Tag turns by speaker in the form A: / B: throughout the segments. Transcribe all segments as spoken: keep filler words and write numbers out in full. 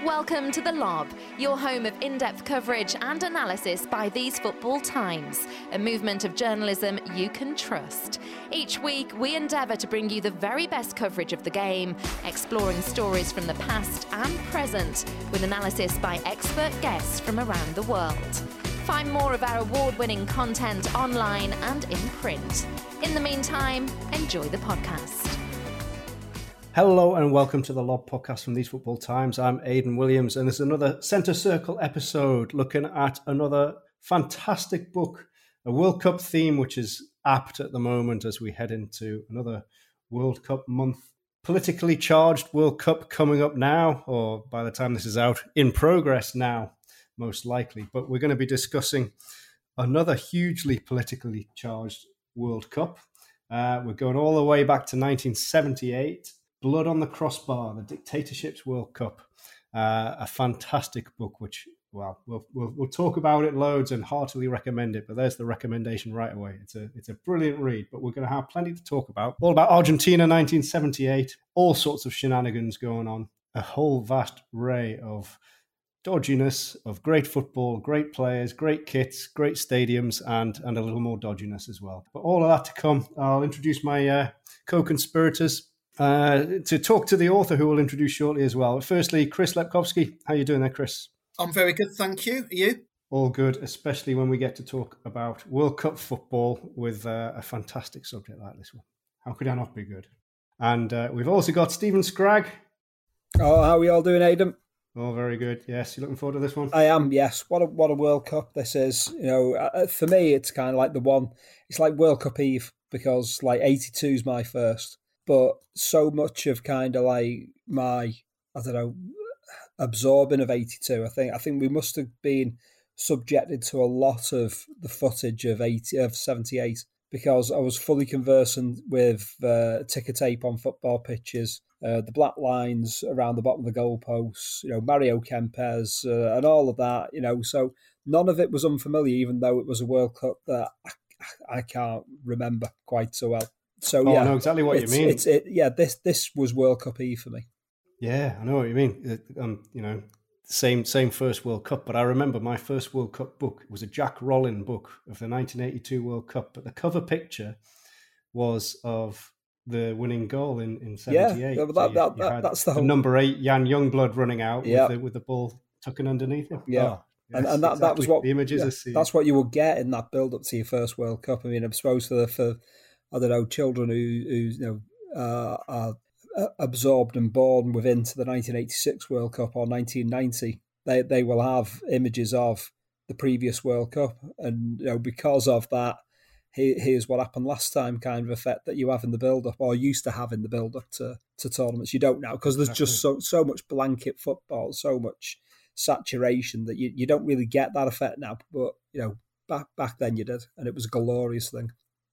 A: Welcome to The Lob, your home of in-depth coverage and analysis by These Football Times, a movement of journalism you can trust. Each week, we endeavour to bring you the very best coverage of the game, exploring stories from the past and present, with analysis by expert guests from around the world. Find more of our award-winning content online and in print. In the meantime, enjoy the podcast.
B: Hello and welcome to the Lob podcast from These Football Times. I'm Aidan Williams and this is another Centre Circle episode looking at another fantastic book, a World Cup theme which is apt at the moment as we head into another World Cup month. Politically charged World Cup coming up now, or by the time this is out, in progress now, most likely. But we're going to be discussing another hugely politically charged World Cup. Uh, we're going all the way back to nineteen seventy-eight. Blood on the Crossbar, the Dictatorships World Cup, uh, a fantastic book, which, well, we'll, we'll we'll talk about it loads and heartily recommend it, but there's the recommendation right away. It's a it's a brilliant read, but we're going to have plenty to talk about. All about Argentina nineteen seventy-eight, all sorts of shenanigans going on, a whole vast array of dodginess, of great football, great players, great kits, great stadiums, and, and a little more dodginess as well. But all of that to come. I'll introduce my uh, co-conspirators. Uh, to talk to the author who we'll introduce shortly as well. Firstly, Chris Lepkowski. How are you doing there, Chris?
C: I'm very good, thank you. Are you?
B: All good, especially when we get to talk about World Cup football with uh, a fantastic subject like this one. How could I not be good? And uh, we've also got Stephen Scragg.
D: Oh, how are we all doing, Aidan?
B: Oh, very good. Yes, you looking forward to this one?
D: I am, yes. What a what a World Cup this is. You know, uh, for me, it's kind of like the one, it's like World Cup Eve, because like eighty-two is my first. But so much of kind of like my, I don't know, absorbing of eighty-two, I think I think we must have been subjected to a lot of the footage of eighty of seventy-eight, because I was fully conversant with uh, ticker tape on football pitches, uh, the black lines around the bottom of the goalposts, you know, Mario Kempes uh, and all of that, you know. So none of it was unfamiliar, even though it was a World Cup that I, I can't remember quite so well. So
B: oh,
D: yeah,
B: I know exactly what you mean.
D: It's, it, yeah, this this was World Cup Eve for me.
B: Yeah, I know what you mean. It, um, you know, same same first World Cup, but I remember my first World Cup book. It was a Jack Rollin book of the nineteen eighty-two World Cup, but the cover picture was of the winning goal in, in seventy-eight.
D: Yeah, that,
B: so you,
D: that,
B: you
D: that, that's the,
B: the
D: whole...
B: number eight Jan Youngblood running out
D: yeah.
B: with, the, with the ball tucking underneath him.
D: Yeah.
B: Oh, yes,
D: and, and that,
B: exactly.
D: that was what
B: the images
D: yeah,
B: are seen.
D: That's what you will get in that build up to your first World Cup. I mean, I'm supposed to for I don't know children who who you know uh, are absorbed and born within to the nineteen eighty-six World Cup or nineteen ninety. They they will have images of the previous World Cup, and you know because of that, here, here's what happened last time kind of effect that you have in the build up or used to have in the build up to, to tournaments. You don't now because there's exactly. just so so much blanket football, so much saturation that you, you don't really get that effect now. But you know back back then you did, and it was a glorious thing.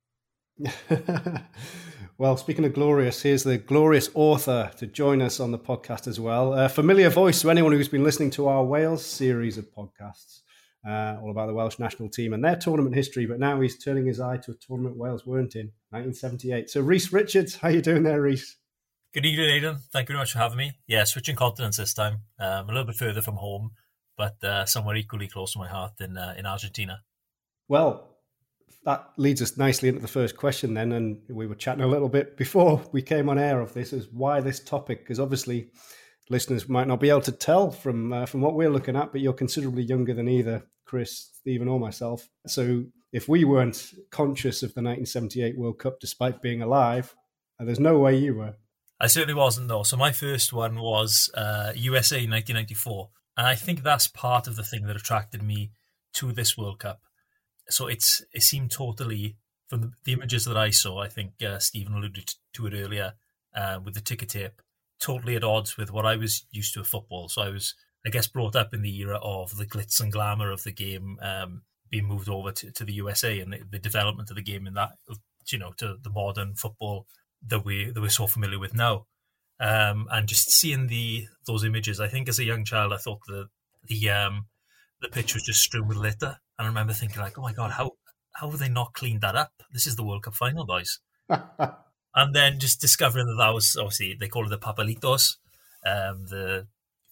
B: Well, speaking of glorious, here's the glorious author to join us on the podcast as well. A familiar voice to anyone who's been listening to our Wales series of podcasts, uh, all about the Welsh national team and their tournament history. But now he's turning his eye to a tournament Wales weren't in, nineteen seventy-eight. So Rhys Richards, how you doing there, Rhys?
E: Good evening, Aidan. Thank you very much for having me. Yeah, switching continents this time. Um, a little bit further from home, but uh, somewhere equally close to my heart in uh, in Argentina.
B: Well, that leads us nicely into the first question then, and we were chatting a little bit before we came on air of this, is why this topic? Because obviously listeners might not be able to tell from uh, from what we're looking at, but you're considerably younger than either Chris, Stephen or myself. So if we weren't conscious of the nineteen seventy-eight World Cup despite being alive, there's no way you were.
E: I certainly wasn't, though. So my first one was uh, U S A nineteen ninety-four. And I think that's part of the thing that attracted me to this World Cup. So it's it seemed totally, from the, the images that I saw, I think uh, Stephen alluded to it earlier uh, with the ticker tape, totally at odds with what I was used to of football. So I was, I guess, brought up in the era of the glitz and glamour of the game um, being moved over to, to the U S A and the, the development of the game in that, you know, to the modern football that, we, that we're so familiar with now. Um, and just seeing the those images, I think as a young child, I thought the the um, the pitch was just strewn with litter. And I remember thinking, like, oh my God, how how have they not cleaned that up? This is the World Cup final, boys. And then just discovering that that was, obviously, they call it the Papelitos, um, the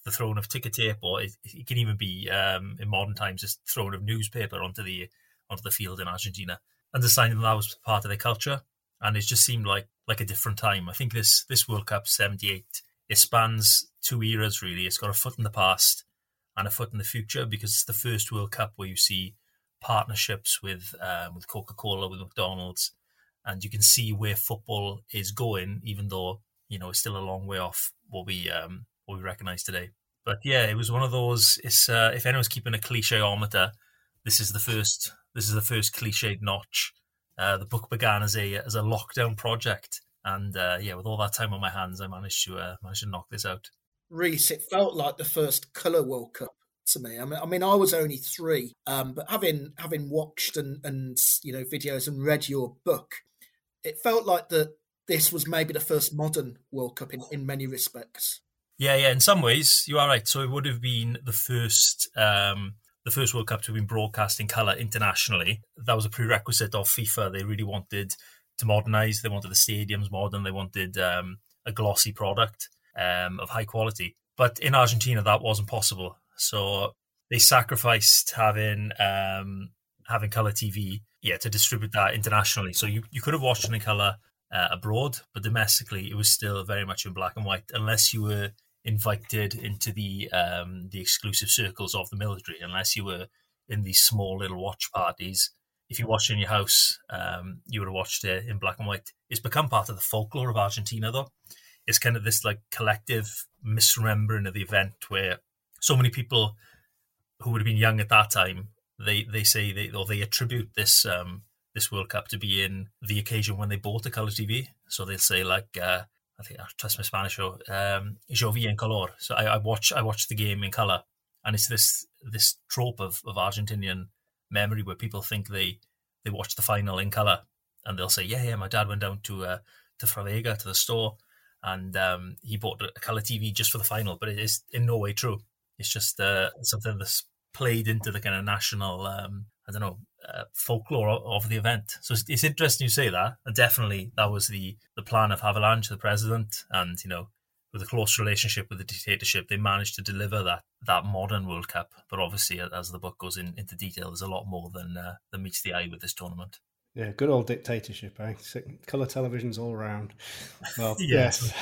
E: the throwing of ticker tape, or it, it can even be um, in modern times just throwing of newspaper onto the onto the field in Argentina. Understanding that, that was part of their culture, and it just seemed like like a different time. I think this this World Cup seventy-eight, it spans two eras really. It's got a foot in the past and a foot in the future, because it's the first World Cup where you see partnerships with um, with Coca-Cola, with McDonald's, and you can see where football is going, even though, you know, it's still a long way off what we um, what we recognise today. But yeah, it was one of those. It's uh, if anyone's keeping a cliche-ometer, this is the first. This is the first cliched notch. Uh, the book began as a as a lockdown project, and uh, yeah, with all that time on my hands, I managed to uh, managed to knock this out.
C: Reese, it felt like the first colour World Cup to me. I mean, I mean, I was only three, um, but having having watched and and you know videos and read your book, it felt like that this was maybe the first modern World Cup in, in many respects.
E: Yeah, yeah. In some ways, you are right. So it would have been the first. Um, The first World Cup to have been broadcast in colour internationally. That was a prerequisite of FIFA. They really wanted to modernise. They wanted the stadiums modern. They wanted um, a glossy product um, of high quality. But in Argentina, that wasn't possible. So they sacrificed having um, having colour T V, yeah, to distribute that internationally. So you, you could have watched it in colour uh, abroad, but domestically, it was still very much in black and white, unless you were invited into the um, the exclusive circles of the military, unless you were in these small little watch parties. If you watched in your house, um, you would have watched it in black and white. It's become part of the folklore of Argentina, though. It's kind of this like collective misremembering of the event, where so many people who would have been young at that time, they they say they or they attribute this um, this World Cup to be in the occasion when they bought a colour T V. So they'll say like. Uh, I think I trust my Spanish show. Um, Yo vi en color. So I, I watch I watch the game in color, and it's this this trope of, of Argentinian memory where people think they they watch the final in color, and they'll say, yeah, yeah, my dad went down to uh, to Fravega, to the store, and um, he bought a color T V just for the final. But it is in no way true. It's just uh, something that's played into the kind of national, um, I don't know, uh, folklore of the event. So it's, it's interesting you say that, and definitely that was the the plan of Havelange, the president, and you know, with a close relationship with the dictatorship, they managed to deliver that that modern World Cup. But obviously, as the book goes in, into detail, there's a lot more than uh, than meets the eye with this tournament.
B: Yeah, good old dictatorship, eh? Colour televisions all around. Well,
E: yes.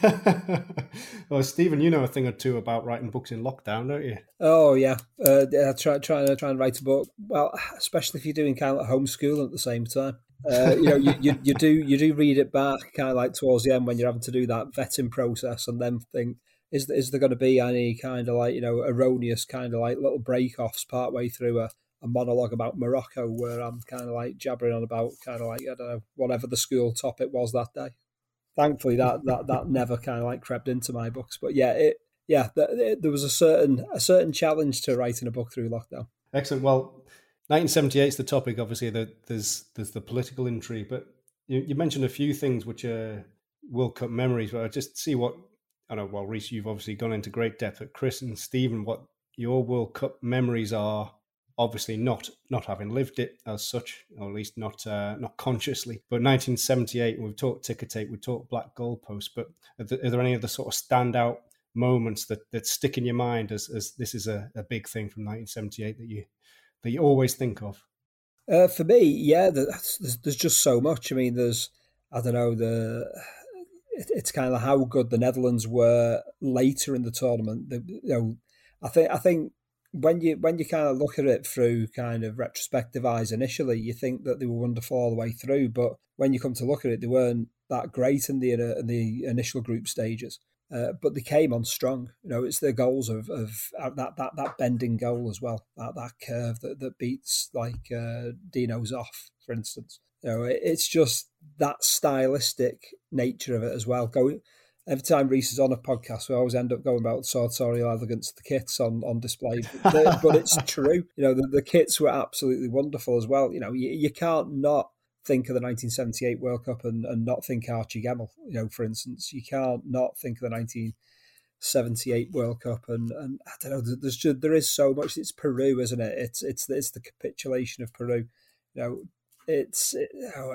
B: Well, Stephen, you know a thing or two about writing books in lockdown, don't you?
D: Oh yeah, uh, yeah. Try trying to try and write a book. Well, especially if you're doing kind of like homeschooling at the same time. Uh, you know, you, you you do you do read it back kind of like towards the end when you're having to do that vetting process, and then think, is is there going to be any kind of like, you know, erroneous kind of like little break offs partway through a. a monologue about Morocco where I'm kind of like jabbering on about kind of like, I don't know, whatever the school topic was that day. Thankfully, that that, that never kind of like crept into my books. But yeah, it yeah, it, there was a certain a certain challenge to writing a book through lockdown.
B: Excellent. Well, nineteen seventy-eight is the topic. Obviously, there's there's the political intrigue, but you, you mentioned a few things which are World Cup memories. But I just see what I don't know. Well, Reese, you've obviously gone into great depth. But Chris and Stephen, what your World Cup memories are. Obviously, not not having lived it as such, or at least not uh, not consciously. But nineteen seventy-eight, we've talked ticker tape, we've talked black goalposts. But are there, are there any other sort of standout moments that, that stick in your mind as, as this is a, a big thing from nineteen seventy-eight that you that you always think of?
D: Uh, for me, yeah, there's, there's just so much. I mean, there's I don't know the. It's kind of how good the Netherlands were later in the tournament. The, you know, I think I think. When you when you kind of look at it through kind of retrospective eyes initially, you think that they were wonderful all the way through. But when you come to look at it, they weren't that great in the in the initial group stages. Uh, but they came on strong. You know, it's their goals of of that that that bending goal as well. That that curve that, that beats like uh, Dino's off, for instance. You know, it, it's just that stylistic nature of it as well. Going. Every time Reese is on a podcast, we always end up going about sartorial elegance of the kits on, on display. But, but it's true. You know, the, the kits were absolutely wonderful as well. You know, you, you can't not think of the nineteen seventy-eight World Cup and, and not think Archie Gemmill, you know, for instance. You can't not think of the nineteen seventy-eight World Cup. And, and I don't know, there's just, there is so much. It's Peru, isn't it? It's it's it's the capitulation of Peru. You know, it's... It, you know,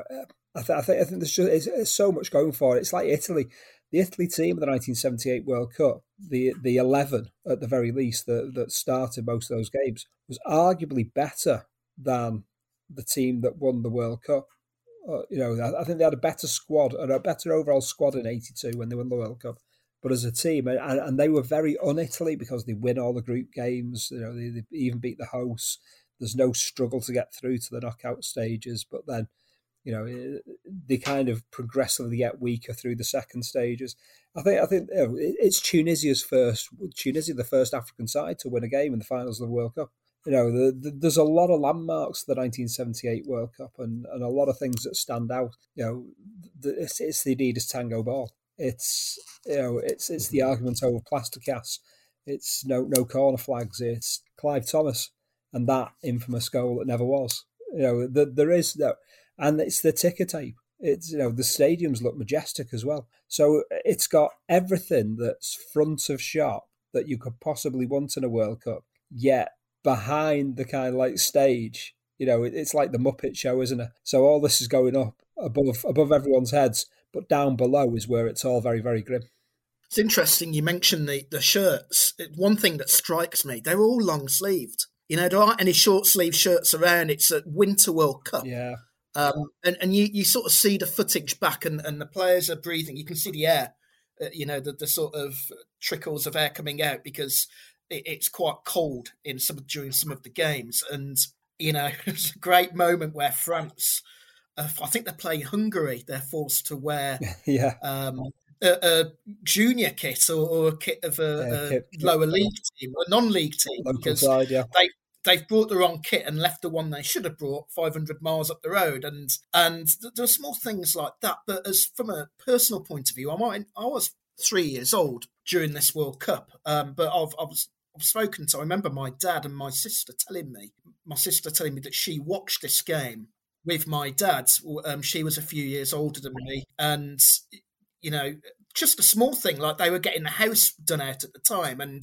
D: I, th- I think I think there's just it's, it's so much going for it. It's like Italy, the Italy team of the nineteen seventy-eight World Cup, the the eleven at the very least that that started most of those games was arguably better than the team that won the World Cup. Uh, you know, I, I think they had a better squad and a better overall squad in eighty-two when they won the World Cup. But as a team, and, and they were very un-Italy because they win all the group games. You know, they, they even beat the hosts. There's no struggle to get through to the knockout stages. But then, you know, they kind of progressively get weaker through the second stages. I think I think you know, it's Tunisia's first. Tunisia, the first African side to win a game in the finals of the World Cup. You know, the, the, there's a lot of landmarks to the nineteen seventy-eight World Cup, and, and a lot of things that stand out. You know, the, it's, it's the Adidas Tango ball. It's you know, it's it's the argument over Plasticas. It's no no corner flags. It's Clive Thomas and that infamous goal that never was. You know, the, there is no, and it's the ticker tape. It's you know the stadiums look majestic as well. So it's got everything that's front of shop that you could possibly want in a World Cup. Yet behind the kind of like stage, you know, it, it's like the Muppet Show, isn't it? So all this is going up above above everyone's heads. But down below is where it's all very, very grim.
C: It's interesting you mentioned the, the shirts. One thing that strikes me, they're all long-sleeved. You know, there aren't any short-sleeve shirts around. It's a Winter World Cup.
D: Yeah.
C: Um, and and you, you sort of see the footage back and, and the players are breathing. You can see the air, uh, you know, the, the sort of trickles of air coming out because it, it's quite cold in some during some of the games. And, you know, it's a great moment where France... I think they're playing Hungary. They're forced to wear
D: yeah.
C: um, a, a junior kit or, or a kit of a,
D: yeah,
C: a
D: kit,
C: lower
D: kit,
C: league team, a non-league team,
D: local
C: because
D: side, yeah.
C: they they've brought the wrong kit and left the one they should have brought five hundred miles up the road. And and there are small things like that. But as from a personal point of view, I might, I was three years old during this World Cup, um, but I've, I was. I've spoken to. I remember my dad and my sister telling me, my sister telling me that she watched this game with my dad. Um, she was a few years older than me. And, you know, just a small thing, like they were getting the house done out at the time. And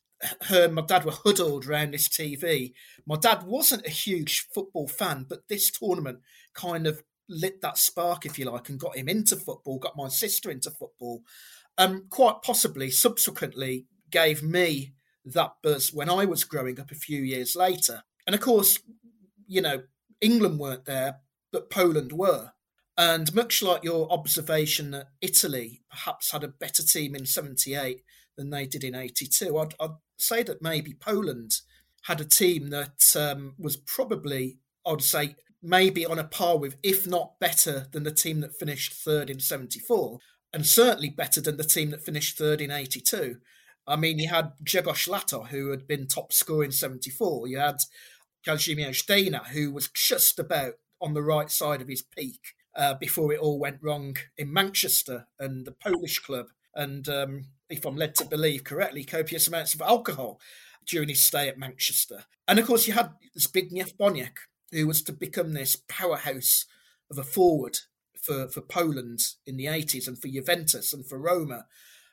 C: her and my dad were huddled around this T V. My dad wasn't a huge football fan, but this tournament kind of lit that spark, if you like, and got him into football, got my sister into football. Um, quite possibly, subsequently, gave me that buzz when I was growing up a few years later. And, of course, you know, England weren't there, but Poland were. And much like your observation that Italy perhaps had a better team in seventy-eight than they did in eighty-two, I'd, I'd say that maybe Poland had a team that um, was probably, I'd say, maybe on a par with, if not better than the team that finished third in seventy-four, and certainly better than the team that finished third in eighty-two. I mean, you had Grzegorz Lato, who had been top scorer in seventy-four. You had Kazimierz Dejna, who was just about on the right side of his peak uh, before it all went wrong in Manchester and the Polish club. And um, if I'm led to believe correctly, copious amounts of alcohol during his stay at Manchester. And of course, you had Zbigniew Boniek, who was to become this powerhouse of a forward for, for Poland in the eighties and for Juventus and for Roma.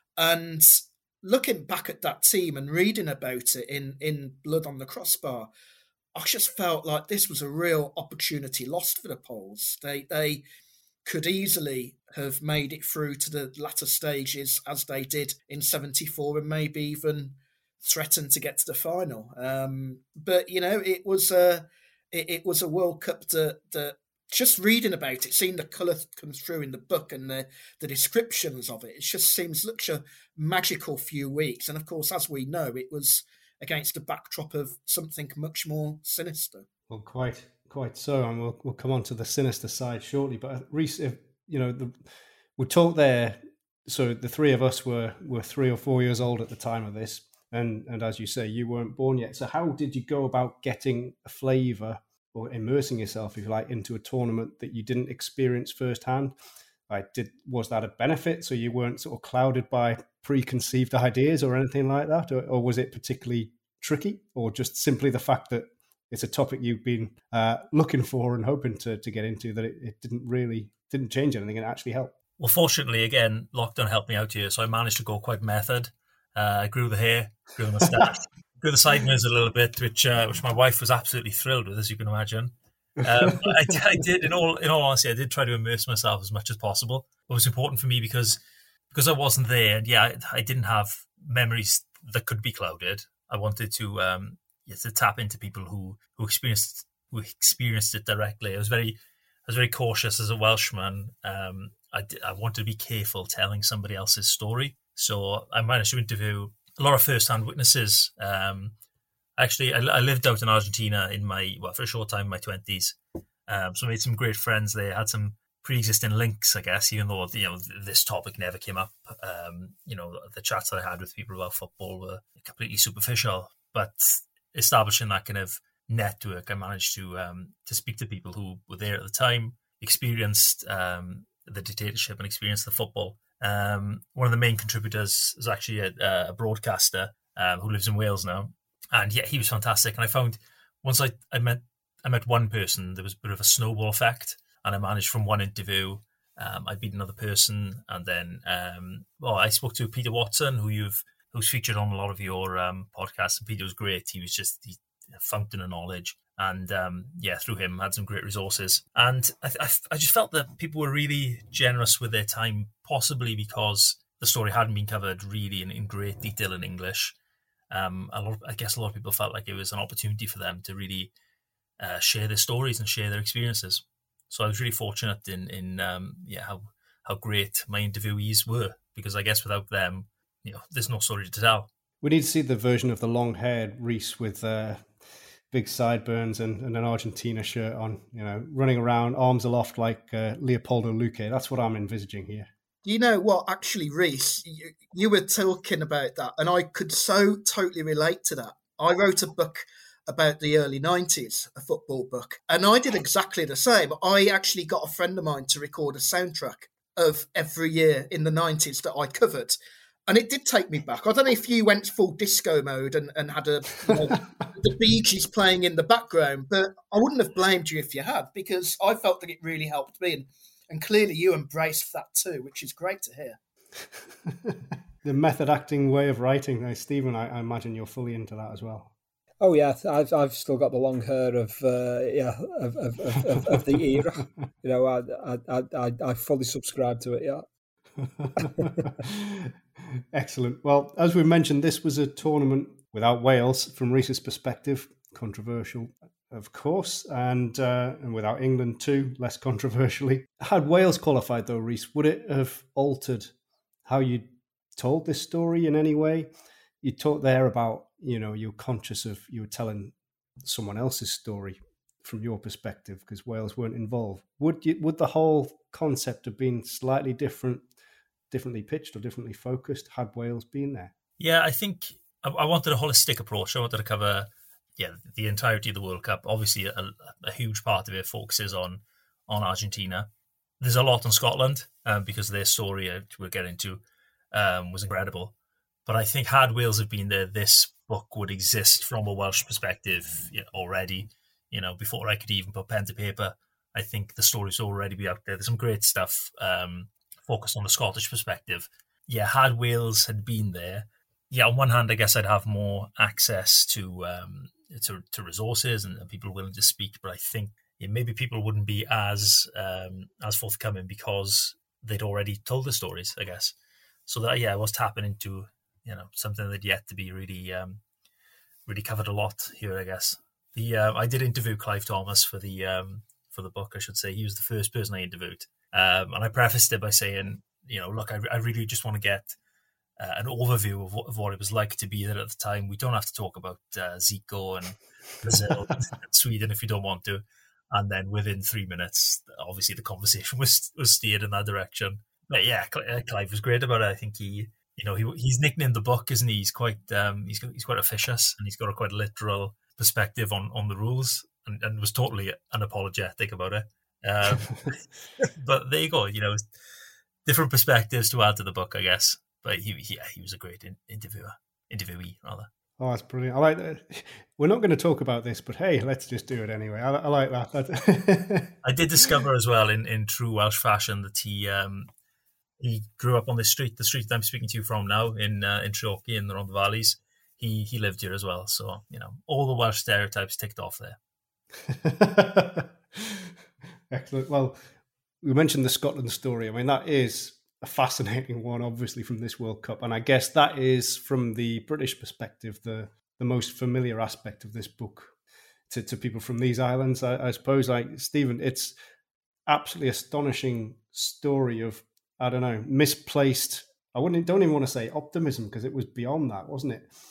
C: And looking back at that team and reading about it in, in Blood on the Crossbar, I just felt like this was a real opportunity lost for the Poles. They they could easily have made it through to the latter stages as they did in seventy-four and maybe even threatened to get to the final. Um, but, you know, it was a, it, it was a World Cup that, that just reading about it, seeing the colour come through in the book and the, the descriptions of it, it just seems such a magical few weeks. And, of course, as we know, it was against the backdrop of something much more sinister.
B: Well, quite, quite so, and we'll we'll come on to the sinister side shortly. But Rhys, if you know, the, we talked there. So the three of us were were three or four years old at the time of this, and and as you say, you weren't born yet. So how did you go about getting a flavour or immersing yourself, if you like, into a tournament that you didn't experience firsthand? Like, did was that a benefit? So you weren't sort of clouded by preconceived ideas or anything like that, or, or was it particularly tricky, or just simply the fact that it's a topic you've been uh, looking for and hoping to to get into, that it, it didn't really didn't change anything and actually help?
E: Well, fortunately, again, lockdown helped me out here, so I managed to go quite method. Uh, I grew the hair, grew the moustache, grew the sideburns a little bit, which uh, which my wife was absolutely thrilled with, as you can imagine. Um, I, I did, in all in all honesty, I did try to immerse myself as much as possible. It was important for me because because I wasn't there. And yeah, I, I didn't have memories that could be clouded. I wanted to um, yeah, to tap into people who who experienced who experienced it directly. I was very I was very cautious as a Welshman. Um, I I wanted to be careful telling somebody else's story. So I managed to interview a lot of first-hand witnesses. Um, actually, I, I lived out in Argentina in my well for a short time in my twenties. Um, so I made some great friends there. Had some pre-existing links, I guess, even though you know this topic never came up. Um, you know, the chats that I had with people about football were completely superficial. But establishing that kind of network, I managed to um, to speak to people who were there at the time, experienced um, the dictatorship and experienced the football. Um, one of the main contributors is actually a, a broadcaster um, who lives in Wales now, and yeah, he was fantastic. And I found once I, I met I met one person, there was a bit of a snowball effect, and I managed from one interview. Um, I beat another person, and then um, well, I spoke to Peter Watson, who you've who's featured on a lot of your um, podcasts. And Peter was great. He was just he, a fountain of knowledge, and um, yeah, through him, had some great resources. And I, I, I just felt that people were really generous with their time, possibly because the story hadn't been covered really in, in great detail in English. Um, a lot, of, I guess, a lot of people felt like it was an opportunity for them to really uh, share their stories and share their experiences. So I was really fortunate in in um, yeah how how great my interviewees were, because I guess without them, you know, there's no story to tell.
B: We need to see the version of the long-haired Reece with uh, big sideburns and, and an Argentina shirt on, you know, running around, arms aloft like uh, Leopoldo Luque. That's what I'm envisaging here.
C: You know what, actually, Reece, you, you were talking about that, and I could so totally relate to that. I wrote a book about the early nineties, a football book, and I did exactly the same. I actually got a friend of mine to record a soundtrack of every year in the nineties that I covered. And it did take me back. I don't know if you went full disco mode and, and had a you know, the Bee Gees playing in the background, but I wouldn't have blamed you if you had, because I felt that it really helped me. And, and clearly you embraced that too, which is great to hear.
B: The method acting way of writing, uh, Stephen, I, I imagine you're fully into that as well.
D: Oh yeah, I've I've still got the long hair of uh, yeah of of, of, of of the era. You know, I I I I fully subscribe to it. Yeah.
B: Excellent. Well, as we mentioned, this was a tournament without Wales from Reece's perspective. Controversial, of course, and uh, and without England too, less controversially. Had Wales qualified though, Reece, would it have altered how you told this story in any way? You talked there about, you know, you're conscious of you were telling someone else's story from your perspective because Wales weren't involved. Would you, would the whole concept have been slightly different, differently pitched or differently focused had Wales been there?
E: Yeah, I think I, I wanted a holistic approach. I wanted to cover yeah the entirety of the World Cup. Obviously, a, a huge part of it focuses on on Argentina. There's a lot on Scotland um, because their story, uh, we'll get into, um, was incredible. But I think had Wales have been there, this book would exist from a Welsh perspective you know, already. You know, before I could even put pen to paper, I think the stories already be out there. There's some great stuff um, focused on the Scottish perspective. Yeah, had Wales had been there, yeah, on one hand, I guess I'd have more access to um, to, to resources and, and people willing to speak. But I think yeah, maybe people wouldn't be as um, as forthcoming because they'd already told the stories, I guess. So that yeah, I was tapping into you know something that yet to be really um, really covered a lot here, I guess. The uh, I did interview Clive Thomas for the um, for the book, I should say. He was the first person I interviewed, um, and I prefaced it by saying, you know, look, I, I really just want to get uh, an overview of what, of what it was like to be there at the time. We don't have to talk about uh, Zico and Brazil and Sweden if you don't want to. And then within three minutes, obviously the conversation was was steered in that direction. But yeah, Clive was great about it. I think he, you know, he he's nicknamed the book, isn't he? He's quite um, he's he's quite officious and he's got a quite literal perspective on, on the rules, and, and was totally unapologetic about it. Um, but there you go, you know, different perspectives to add to the book, I guess. But he, he yeah, he was a great in, interviewer, interviewee rather.
B: Oh, that's brilliant. I like that. We're not going to talk about this, but hey, let's just do it anyway. I, I like that.
E: I did discover as well in, in true Welsh fashion that he um, he grew up on this street, the street that I'm speaking to you from now in uh, in Treorchy in the Rhondda Valleys. He he lived here as well, so you know all the Welsh stereotypes ticked off there.
B: Excellent. Well, we mentioned the Scotland story. I mean, that is a fascinating one, obviously, from this World Cup. And I guess that is, from the British perspective, the, the most familiar aspect of this book to, to people from these islands. I, I suppose, like, Stephen, it's absolutely astonishing story of, I don't know, misplaced, I wouldn't don't even want to say optimism, because it was beyond that, wasn't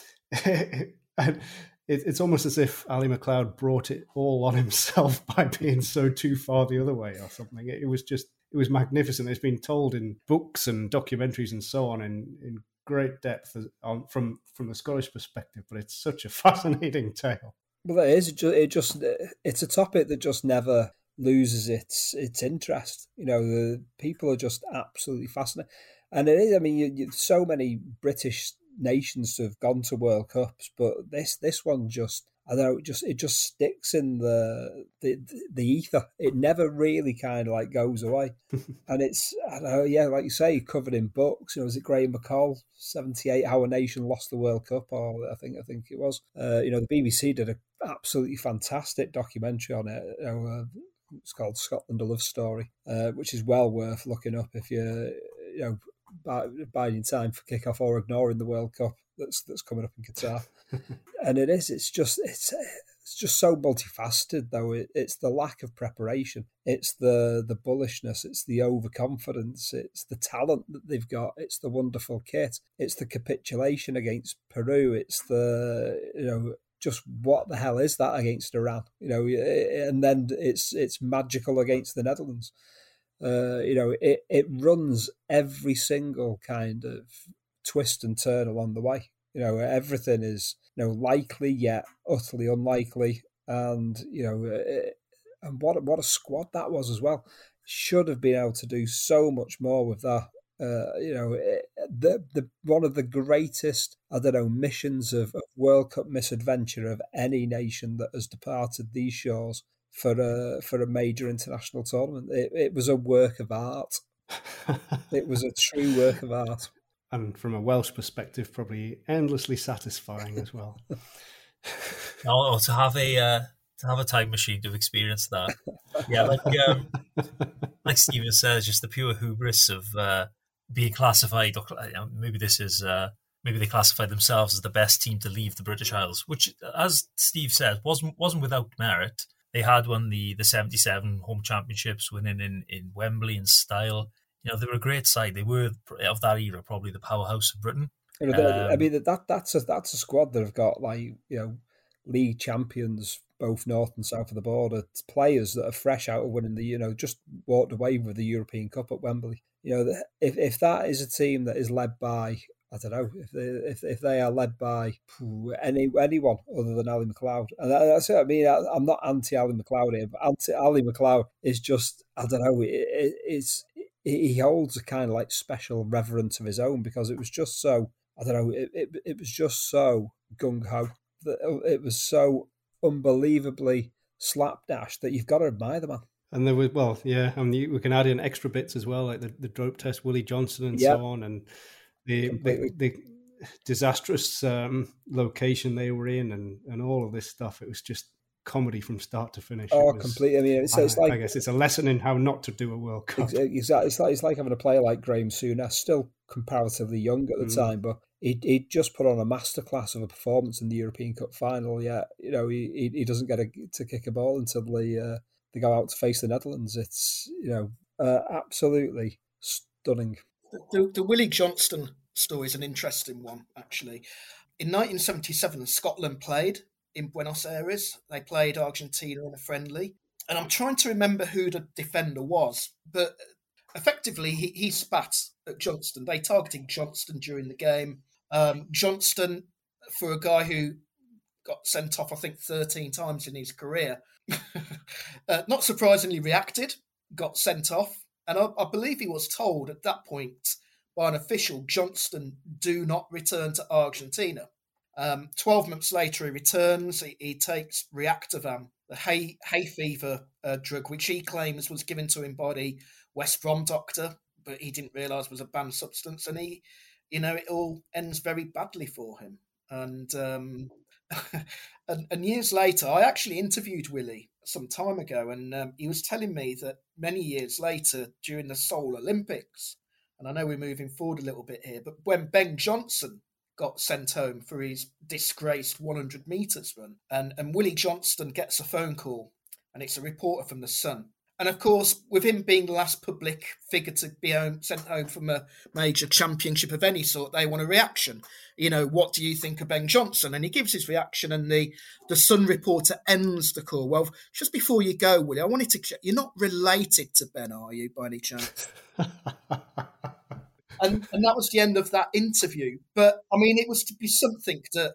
B: it? And it, it's almost as if Ali MacLeod brought it all on himself by being so too far the other way or something. It, it was just, it was magnificent. It's been told in books and documentaries and so on in, in great depth on, from, from the Scottish perspective, but it's such a fascinating tale.
D: Well, it is. It just, it just it's a topic that just never loses its its interest. You know, the people are just absolutely fascinated, and it is. I mean, you, you, so many British nations have gone to World Cups, but this this one just, I don't know, it just it just sticks in the the the ether. It never really kind of like goes away, and it's, I don't know, yeah, like you say, covered in books. You know, was it Graham McCall, seventy-eight, How a Nation Lost the World Cup, or I think I think it was. Uh, you know, the B B C did an absolutely fantastic documentary on it. You know, uh, it's called Scotland: A Love Story, uh, which is well worth looking up if you you know. biding time for kickoff or ignoring the World Cup that's that's coming up in Qatar. And it is, it's just it's it's just so multifaceted though. It, it's the lack of preparation, it's the the bullishness, it's the overconfidence, it's the talent that they've got, it's the wonderful kit, it's the capitulation against Peru, it's the, you know, just what the hell is that against Iran, you know, and then it's it's magical against the Netherlands. Uh, you know, it, it runs every single kind of twist and turn along the way. You know, everything is, you know, likely yet utterly unlikely, and you know, it, and what what a squad that was as well. Should have been able to do so much more with that. Uh, you know, it, the the one of the greatest, I don't know, missions of, of World Cup misadventure of any nation that has departed these shores for a for a major international tournament. It, it was a work of art. It was a true work of art.
B: And from a Welsh perspective, probably endlessly satisfying as well.
E: Oh, to have a uh, to have a time machine to experience that, yeah, like um, like Stephen says, just the pure hubris of uh, being classified. Or you know, maybe this is uh, maybe they classified themselves as the best team to leave the British Isles, which, as Steve said, wasn't wasn't without merit. They had won the the seventy-seven home championships, winning in, in Wembley in style. You know, they were a great side. They were, of that era, probably the powerhouse of Britain.
D: You know, um, I mean, that that's a that's a squad that have got, like, you know, league champions both north and south of the border, players that are fresh out of winning the, you know, just walked away with the European Cup at Wembley. You know, if if that is a team that is led by, I don't know, if they, if if they are led by any anyone other than Ali MacLeod, and that's it. I mean, I, I'm not anti Ali MacLeod here, but anti Ali MacLeod is just, I don't know, it, it, it's he holds a kind of like special reverence of his own, because it was just so, I don't know, it it, it was just so gung ho, that it was so unbelievably slapdash that you've got to admire the man.
B: And there was, well, yeah, I mean, we can add in extra bits as well, like the, the dope test, Willie Johnson, and yep. so on, and the the, the disastrous um, location they were in, and, and all of this stuff. It was just comedy from start to finish.
D: Oh,
B: was,
D: completely. I mean, it's,
B: I,
D: it's like,
B: I guess it's a lesson in how not to do a World Cup.
D: Exactly. It's like it's like having a player like Graham Souness, still comparatively young at the mm. time, but he he just put on a masterclass of a performance in the European Cup final. Yeah, you know, he he doesn't get a, to kick a ball until they uh, they go out to face the Netherlands. It's, you know, uh, absolutely stunning.
C: The, the, the Willie Johnston story is an interesting one, actually. In nineteen seventy-seven, Scotland played in Buenos Aires. They played Argentina in a friendly. And I'm trying to remember who the defender was, but effectively he, he spat at Johnston. They targeted Johnston during the game. Um, Johnston, for a guy who got sent off, I think, thirteen times in his career, uh, not surprisingly reacted, got sent off. And I, I believe he was told at that point by an official, Johnston, do not return to Argentina. Um, Twelve months later, he returns. He, he takes Reactavam, the hay hay fever uh, drug, which he claims was given to him by the West Brom doctor, but he didn't realise was a banned substance. And he, you know, it all ends very badly for him. And um, and, and years later, I actually interviewed Willie some time ago, and um, he was telling me that many years later, during the Seoul Olympics, and I know we're moving forward a little bit here, but when Ben Johnson got sent home for his disgraced one hundred metres run, and, and Willie Johnston gets a phone call, and it's a reporter from The Sun. And of course, with him being the last public figure to be home, sent home from a major championship of any sort, they want a reaction. You know, what do you think of Ben Johnson? And he gives his reaction, and the, the Sun reporter ends the call. Well, just before you go, Willie, I wanted to check, you're not related to Ben, are you, by any chance? and, and that was the end of that interview. But, I mean, it was to be something that,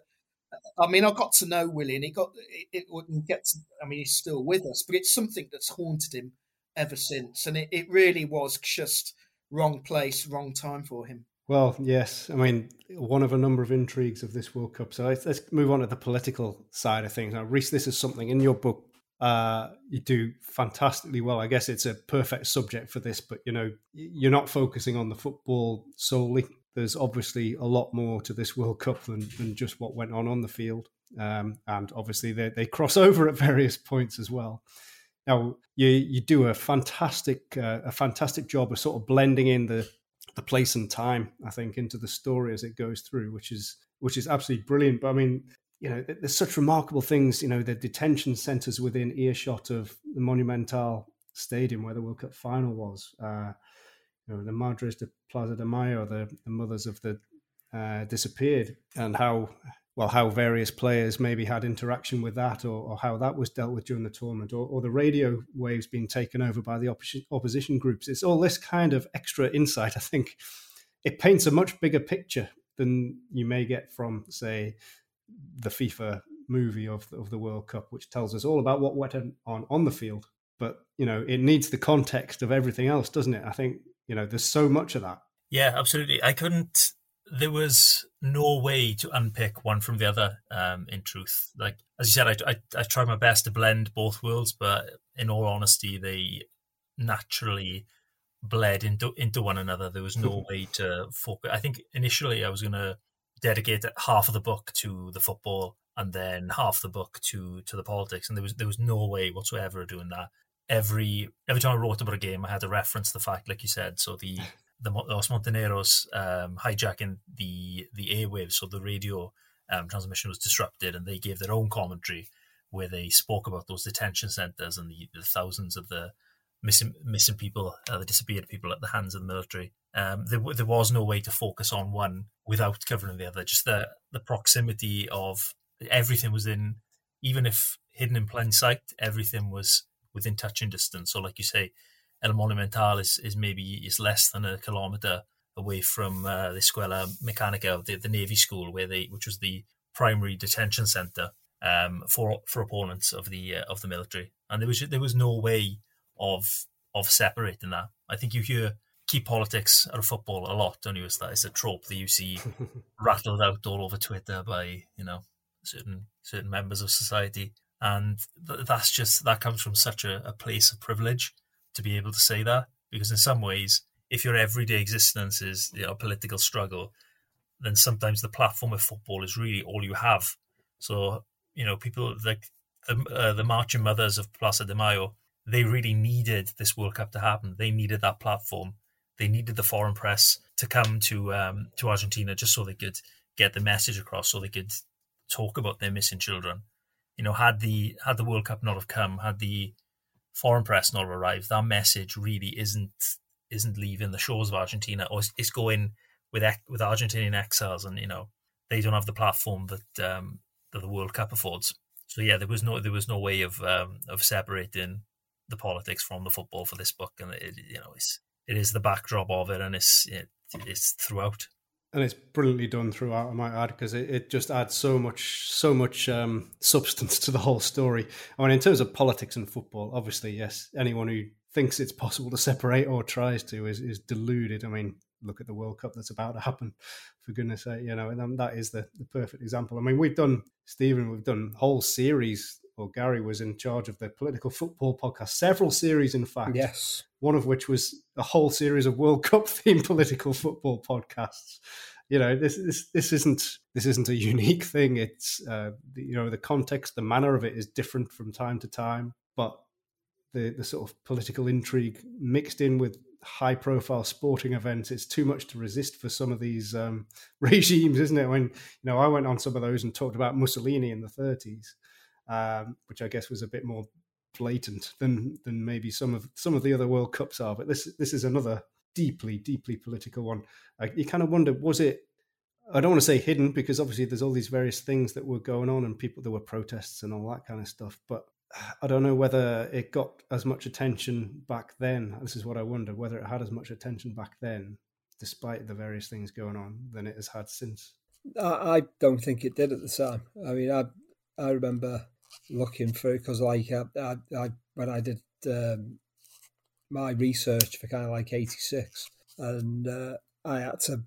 C: I mean, I got to know Willie, and he got it, it wouldn't get to, I mean, he's still with us, but it's something that's haunted him ever since. And it, it really was just wrong place, wrong time for him.
B: Well, yes. I mean, one of a number of intrigues of this World Cup. So let's, let's move on to the political side of things. Now, Rhys, this is something in your book uh, you do fantastically well. I guess it's a perfect subject for this, but, you know, you're not focusing on the football solely. There's obviously a lot more to this World Cup than, than just what went on on the field. Um, and obviously they, they cross over at various points as well. Now, you you do a fantastic uh, a fantastic job of sort of blending in the, the place and time, I think, into the story as it goes through, which is which is absolutely brilliant. But I mean, you know, there's such remarkable things, you know, the detention centres within earshot of the Monumental Stadium where the World Cup final was. Uh, You know, the Madres de Plaza de Mayo, the, the mothers of the uh, disappeared, and how well how various players maybe had interaction with that, or, or how that was dealt with during the tournament, or, or the radio waves being taken over by the opposition opposition groups. It's all this kind of extra insight. I think it paints a much bigger picture than you may get from, say, the FIFA movie of of the World Cup, which tells us all about what went on on the field. But you know, it needs the context of everything else, doesn't it? I think. You know, there's so much of that.
E: Yeah, absolutely. I couldn't, there was no way to unpick one from the other, um, in truth. Like, as you said, I, I, I tried my best to blend both worlds, but in all honesty, they naturally bled into, into one another. There was no way to focus. I think initially I was going to dedicate half of the book to the football and then half the book to, to the politics. And there was, there was no way whatsoever of doing that. Every every time I wrote about a game, I had to reference the fact, like you said. So the the Los Montoneros um, hijacking the the airwaves, so the radio um, transmission was disrupted, and they gave their own commentary where they spoke about those detention centres and the, the thousands of the missing missing people, uh, the disappeared people at the hands of the military. Um, there there was no way to focus on one without covering the other. Just the the proximity of everything was in, even if hidden in plain sight, everything was within touching distance. So like you say, El Monumental is, is maybe is less than a kilometre away from uh, the Escuela Mecanica, the, the Navy School, where they which was the primary detention centre um, for for opponents of the uh, of the military. And there was there was no way of of separating that. I think you hear keep politics out of football a lot, don't you? It's that it's a trope that you see rattled out all over Twitter by, you know, certain certain members of society. And th- that's just, that comes from such a, a place of privilege to be able to say that. Because in some ways, if your everyday existence is, you know, a political struggle, then sometimes the platform of football is really all you have. So, you know, people like the, uh, the marching mothers of Plaza de Mayo, they really needed this World Cup to happen. They needed that platform. They needed the foreign press to come to um, to Argentina just so they could get the message across, so they could talk about their missing children. You know, had the had the World Cup not have come, had the foreign press not have arrived, that message really isn't isn't leaving the shores of Argentina, or it's going with with Argentinian exiles, and you know they don't have the platform that um, that the World Cup affords. So yeah, there was no there was no way of um, of separating the politics from the football for this book, and it, you know it's it is the backdrop of it, and it's it, it's throughout.
B: And it's brilliantly done throughout, I might add, because it, it just adds so much, so much um, substance to the whole story. I mean, in terms of politics and football, obviously, yes, anyone who thinks it's possible to separate or tries to is, is deluded. I mean, look at the World Cup that's about to happen, for goodness sake, you know, and that is the, the perfect example. I mean, we've done, Stephen, we've done whole series football. Gary was in charge of the Political Football podcast, several series, in fact.
D: Yes.
B: One of which was a whole series of World Cup themed political football podcasts. You know, this this this isn't this isn't a unique thing. It's uh, you know, the context, the manner of it is different from time to time, but the the sort of political intrigue mixed in with high profile sporting events, it's too much to resist for some of these um, regimes, isn't it? When, you know, I went on some of those and talked about Mussolini in the thirties, um, which I guess was a bit more blatant than than maybe some of some of the other World Cups are. But this this is another deeply, deeply political one. Uh, you kind of wonder, was it, I don't want to say hidden, because obviously there's all these various things that were going on and people, there were protests and all that kind of stuff. But I don't know whether it got as much attention back then. This is what I wonder, whether it had as much attention back then, despite the various things going on, than it has had since.
D: I, I don't think it did at the time. I mean, I I remember looking through, because like I, I, I when I did um, my research for kind of like eighty-six, and uh, I had to,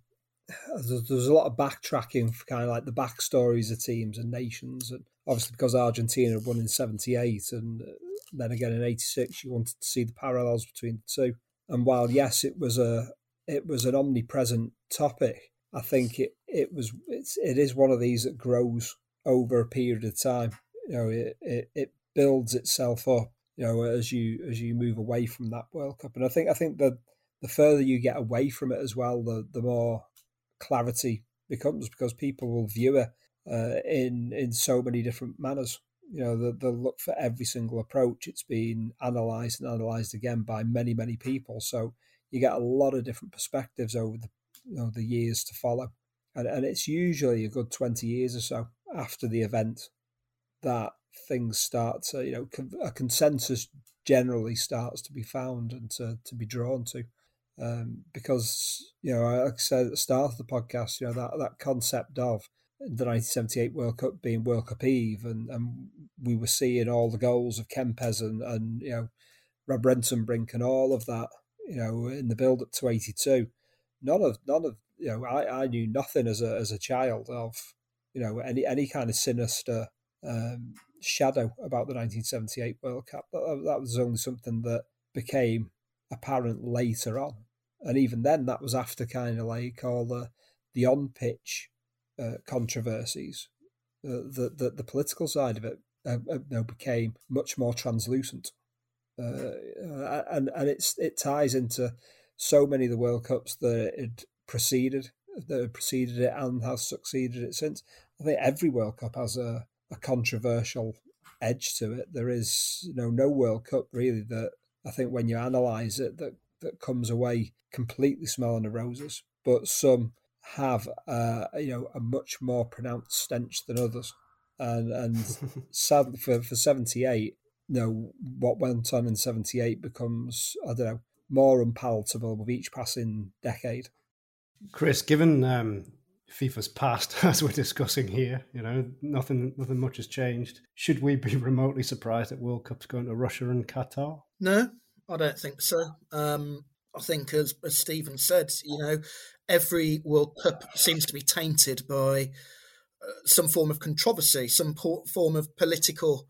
D: there was a lot of backtracking for kind of like the backstories of teams and nations, and obviously because Argentina won in seventy-eight and then again in eighty-six, you wanted to see the parallels between the two. And while yes, it was a it was an omnipresent topic, I think it it was it's it is one of these that grows over a period of time. You know, it it, it builds itself up, you know, as you as you move away from that World Cup. And I think I think that the further you get away from it as well, the the more clarity becomes, because people will view it uh, in in so many different manners. You know, they'll, they'll look for every single approach. It's been analysed and analysed again by many, many people. So you get a lot of different perspectives over the you know the years to follow. And and it's usually a good twenty years or so after the event that things start to, you know, a consensus generally starts to be found and to, to be drawn to. Um, because, you know, like I said at the start of the podcast, you know, that, that concept of the nineteen seventy-eight World Cup being World Cup Eve, and, and we were seeing all the goals of Kempes and, and you know, Rob Rensenbrink and all of that, you know, in the build-up to eighty-two. None of, none of, you know, I, I knew nothing as a as a child of, you know, any any kind of sinister um, shadow about the nineteen seventy-eight World Cup. That, that was only something that became apparent later on. And even then, that was after kind of like all the, the on-pitch uh, controversies. Uh, the, the the political side of it uh, uh, you know, became much more translucent. Uh, and and it's it ties into so many of the World Cups that it preceded, that had preceded it and has succeeded it since. I think every World Cup has a, a controversial edge to it. There is, you know, no World Cup really that I think when you analyse it that, that comes away completely smelling of roses. But some have, uh, you know, a much more pronounced stench than others. And and sadly for, for seventy-eight, you know, what went on in seventy-eight becomes, I don't know, more unpalatable with each passing decade.
B: Chris, given um, FIFA's past, as we're discussing here, you know, nothing nothing much has changed. Should we be remotely surprised that World Cup's going to Russia and Qatar?
C: No, I don't think so. Um, I think, as, as Stephen said, you know, every World Cup seems to be tainted by uh, some form of controversy, some por- form of political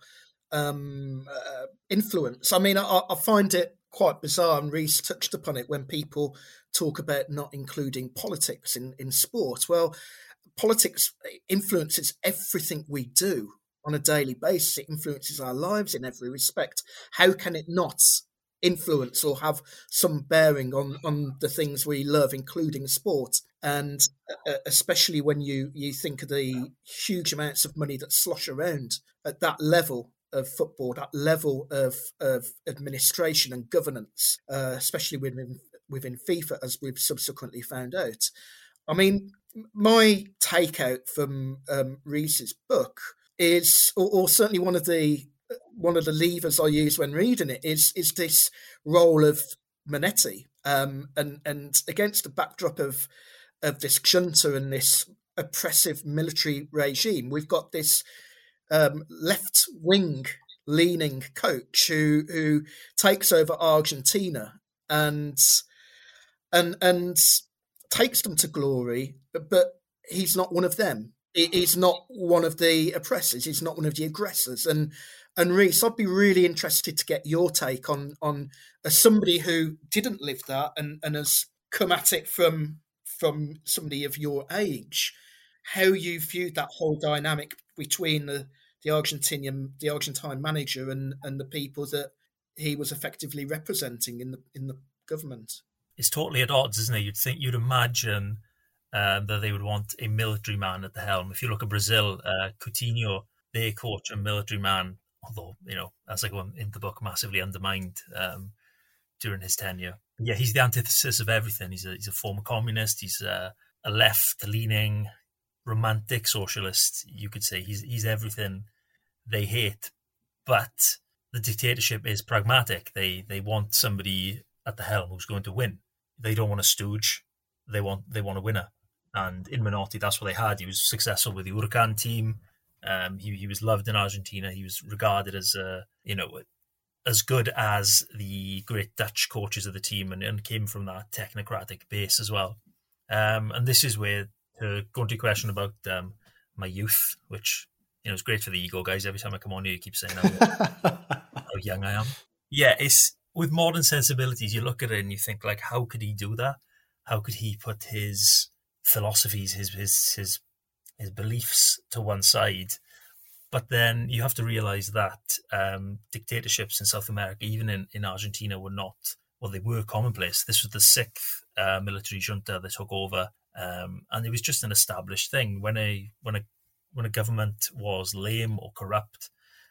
C: um, uh, influence. I mean, I, I find it quite bizarre, and Reece touched upon it, when people talk about not including politics in, in sport. Well, politics influences everything we do on a daily basis. It influences our lives in every respect. How can it not influence or have some bearing on, on the things we love, including sport? And uh, especially when you, you think of the huge amounts of money that slosh around at that level of football, that level of, of administration and governance, uh, especially within, within FIFA, as we've subsequently found out. I mean, my takeout from um, Reece's book is, or, or certainly one of the one of the levers I use when reading it, is is this role of Monetti, um, and and against the backdrop of of this junta and this oppressive military regime, we've got this um, left wing leaning coach who who takes over Argentina and and and takes them to glory, but, but he's not one of them. He's not one of the oppressors. He's not one of the aggressors. And And Reese, I'd be really interested to get your take on on as somebody who didn't live that and, and has come at it from from somebody of your age, how you viewed that whole dynamic between the, the Argentinian the Argentine manager and, and the people that he was effectively representing in the in the government.
E: It's totally at odds, isn't it? You'd think you'd imagine uh, that they would want a military man at the helm. If you look at Brazil, uh, Coutinho, their coach, a military man. Although, you know, as I go into the book, massively undermined um, during his tenure. But yeah, he's the antithesis of everything. He's a, he's a former communist. He's a, a left-leaning, romantic socialist, you could say. He's he's everything they hate. But the dictatorship is pragmatic. They they want somebody at the helm who's going to win. They don't want a stooge. They want they want a winner. And in Menotti, that's what they had. He was successful with the Huracan team. Um, he he was loved in Argentina. He was regarded as a, you know, as good as the great Dutch coaches of the team, and, and came from that technocratic base as well. Um, and this is where, to go into your question about um, my youth, which, you know, is great for the ego, guys. Every time I come on here, you keep saying how, how young I am. Yeah, it's with modern sensibilities. You look at it and you think, like, how could he do that? How could he put his philosophies, his his his his beliefs to one side? But then you have to realize that um, dictatorships in South America, even in, in Argentina, were not, well, they were commonplace. This was the sixth uh, military junta that took over, um, and it was just an established thing. When a when a when a government was lame or corrupt,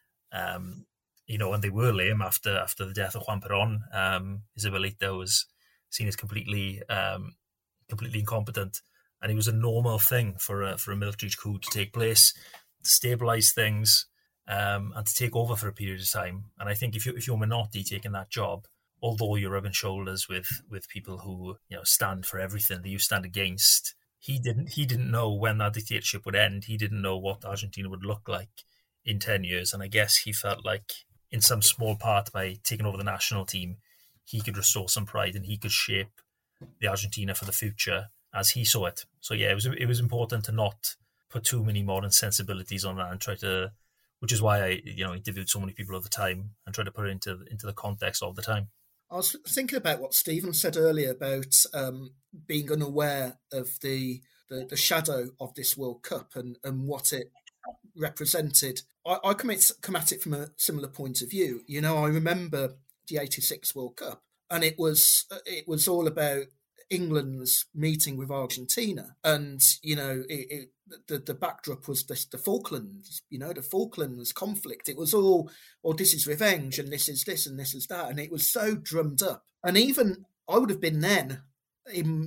E: um, you know, and they were lame after after the death of Juan Perón, um, Isabelita was seen as completely um, completely incompetent. And it was a normal thing for a, for a military coup to take place, to stabilise things, um, and to take over for a period of time. And I think if, you, if you're Menotti taking that job, although you're rubbing shoulders with, with people who, you know, stand for everything that you stand against, he didn't he didn't know when that dictatorship would end. He didn't know what Argentina would look like in ten years. And I guess he felt like, in some small part, by taking over the national team, he could restore some pride and he could shape the Argentina for the future as he saw it. So yeah, it was it was important to not put too many modern sensibilities on that and try to, which is why I, you know, interviewed so many people at the time and try to put it into into the context of the time.
C: I was thinking about what Stephen said earlier about um, being unaware of the, the the shadow of this World Cup and, and what it represented. I, I come, at, come at it from a similar point of view. You know, I remember the eighty-six World Cup, and it was it was all about England's meeting with Argentina, and you know it, it, the the backdrop was the, the Falklands, you know, the Falklands conflict. It was all, oh, this is revenge, and this is this, and this is that, and it was so drummed up. And even I would have been then, in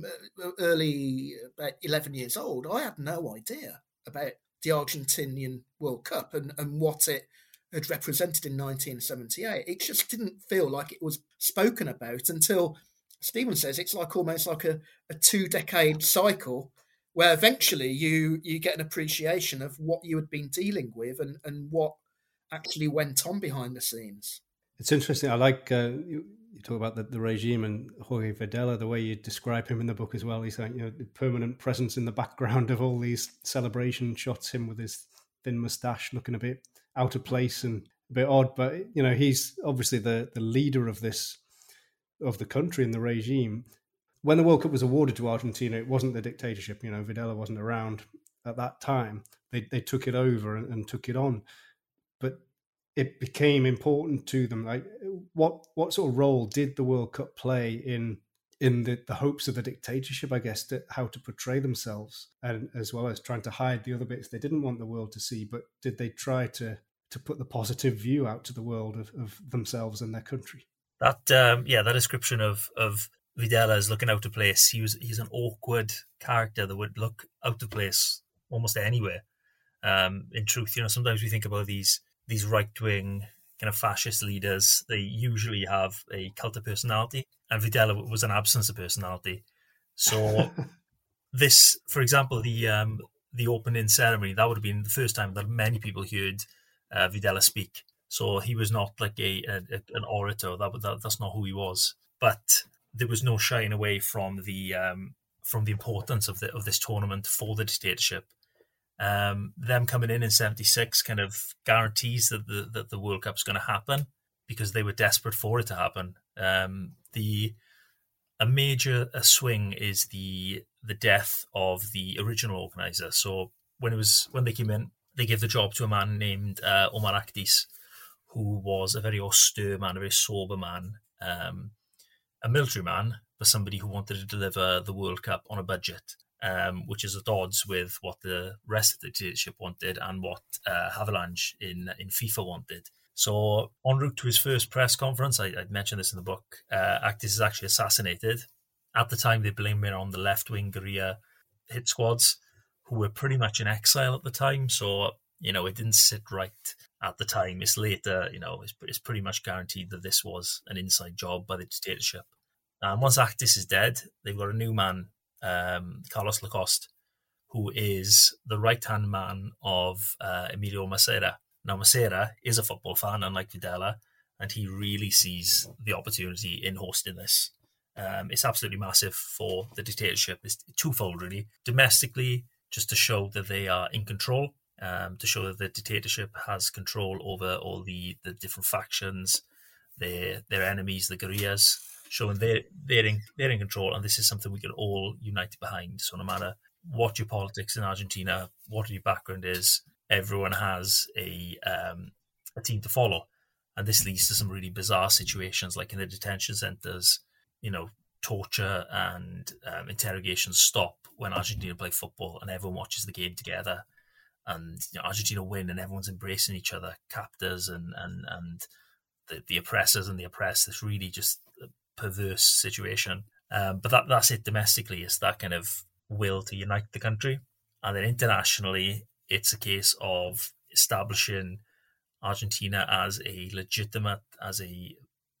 C: early about eleven years old, I had no idea about the Argentinian World Cup and and what it had represented in nineteen seventy-eight. It just didn't feel like it was spoken about until Stephen says it's like almost like a, a two-decade cycle where eventually you you get an appreciation of what you had been dealing with and, and what actually went on behind the scenes.
B: It's interesting. I like uh, you, you talk about the, the regime and Jorge Videla, the way you describe him in the book as well. He's like, you know, the permanent presence in the background of all these celebration shots, him with his thin moustache looking a bit out of place and a bit odd. But, you know, he's obviously the, the leader of this of the country and the regime. When the World Cup was awarded to Argentina, it wasn't the dictatorship. You know, Videla wasn't around at that time. They they took it over and, and took it on, but it became important to them. Like, what what sort of role did the World Cup play in in the, the hopes of the dictatorship? I guess to, how to portray themselves, and as well as trying to hide the other bits they didn't want the world to see. But did they try to to put the positive view out to the world of, of themselves and their country?
E: That um, yeah, that description of of Videla as looking out of place. He was he's an awkward character that would look out of place almost anywhere. Um, in truth, you know, sometimes we think about these these right wing kind of fascist leaders. They usually have a cult of personality, and Videla was an absence of personality. So this, for example, the um, the opening ceremony, that would have been the first time that many people heard uh, Videla speak. So he was not like a, a an orator. That, that that's not who he was. But there was no shying away from the um, from the importance of the of this tournament for the dictatorship. Um, them coming in in seventy-six kind of guarantees that the that the World Cup's going to happen because they were desperate for it to happen. Um, the a major a swing is the the death of the original organizer. So when it was when they came in, they gave the job to a man named uh, Omar Akdis, who was a very austere man, a very sober man, um, a military man, but somebody who wanted to deliver the World Cup on a budget, um, which is at odds with what the rest of the dictatorship wanted and what uh, Havelange in in FIFA wanted. So en route to his first press conference, I, I mentioned this in the book, uh, Akdis is actually assassinated. At the time, they blame it on the left-wing guerrilla hit squads, who were pretty much in exile at the time. So, you know, it didn't sit right at the time. It's later, you know, it's, it's pretty much guaranteed that this was an inside job by the dictatorship. And once Akdis is dead, they've got a new man, um, Carlos Lacoste, who is the right-hand man of uh, Emilio Masera. Now, Masera is a football fan, unlike Videla, and he really sees the opportunity in hosting this. Um, it's absolutely massive for the dictatorship. It's twofold, really. Domestically, just to show that they are in control, um, to show that the dictatorship has control over all the, the different factions, their their enemies, the guerrillas, showing they're, they're, in, they're in control, and this is something we can all unite behind. So no matter what your politics in Argentina, what your background is, everyone has a um, a team to follow. And this leads to some really bizarre situations, like in the detention centres, you know, torture and um, interrogations stop when Argentina play football and everyone watches the game together. And you know, Argentina win and everyone's embracing each other, captors and and, and the, the oppressors and the oppressed. It's really just a perverse situation. Um, but that that's it domestically. It's that kind of will to unite the country. And then internationally, it's a case of establishing Argentina as a legitimate, as a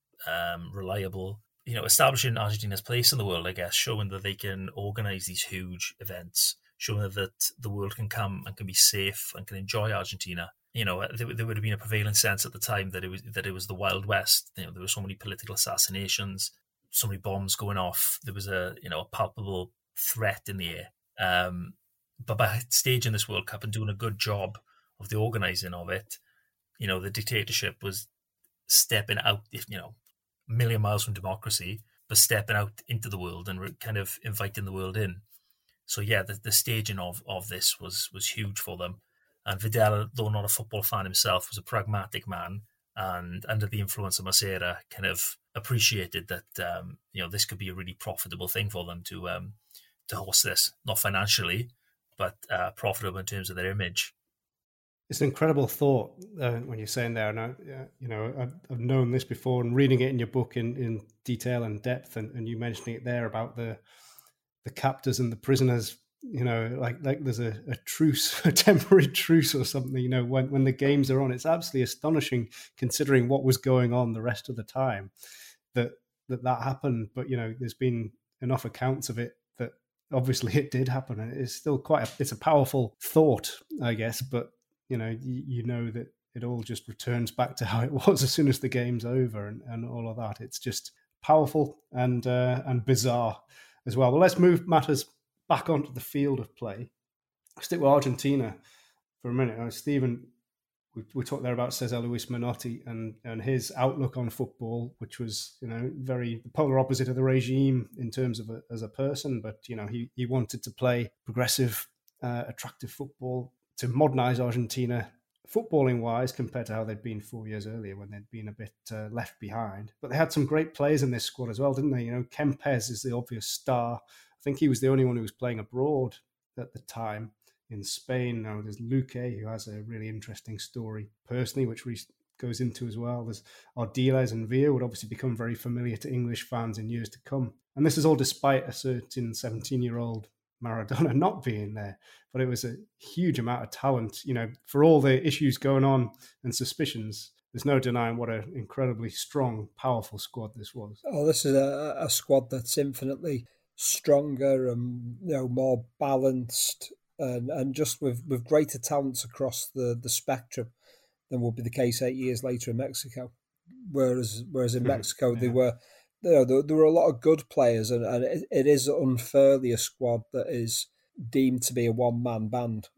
E: um, reliable, you know, establishing Argentina's place in the world, I guess, showing that they can organise these huge events, showing that the world can come and can be safe and can enjoy Argentina. You know, there, there would have been a prevailing sense at the time that it was that it was the Wild West. You know, there were so many political assassinations, so many bombs going off. There was a, you know, a palpable threat in the air. Um, but by staging this World Cup and doing a good job of the organising of it, you know, the dictatorship was stepping out, you know, a million miles from democracy, but stepping out into the world and kind of inviting the world in. So yeah, the, the staging of, of this was was huge for them. And Videla, though not a football fan himself, was a pragmatic man, and under the influence of Masera, kind of appreciated that um, you know, this could be a really profitable thing for them to um, to host this, not financially, but uh, profitable in terms of their image.
B: It's an incredible thought uh, when you're saying there, and I, uh, you know, I've, I've known this before, and reading it in your book in, in detail and depth, and, and you mentioning it there about the the captors and the prisoners. You know, like like there's a, a truce, a temporary truce or something. You know, when when the games are on, it's absolutely astonishing considering what was going on the rest of the time that that that happened. But you know, there's been enough accounts of it that obviously it did happen, and it's still quite a, it's a powerful thought, I guess, but. You know, you, you know that it all just returns back to how it was as soon as the game's over, and, and all of that. It's just powerful and uh, and bizarre as well. Well, let's move matters back onto the field of play. Stick with Argentina for a minute. Now, Stephen, we, we talked there about Cesar Luis Menotti and, and his outlook on football, which was, you know, very the polar opposite of the regime in terms of a, as a person. But, you know, he, he wanted to play progressive, uh, attractive football, to modernise Argentina footballing-wise compared to how they'd been four years earlier when they'd been a bit uh, left behind. But they had some great players in this squad as well, didn't they? You know, Kempes is the obvious star. I think he was the only one who was playing abroad at the time in Spain. Now there's Luque, who has a really interesting story personally, which we goes into as well. There's Ardiles and Villa would obviously become very familiar to English fans in years to come. And this is all despite a certain seventeen-year-old Maradona not being there, but it was a huge amount of talent. You know, for all the issues going on and suspicions, there's no denying what an incredibly strong, powerful squad this was.
D: Oh, this is a, a squad that's infinitely stronger and, you know, more balanced, and, and just with, with greater talents across the, the spectrum than would be the case eight years later in Mexico. Whereas whereas in Mexico yeah. they were. You know, there, there were a lot of good players, and, and it, it is unfairly a squad that is deemed to be a one-man band.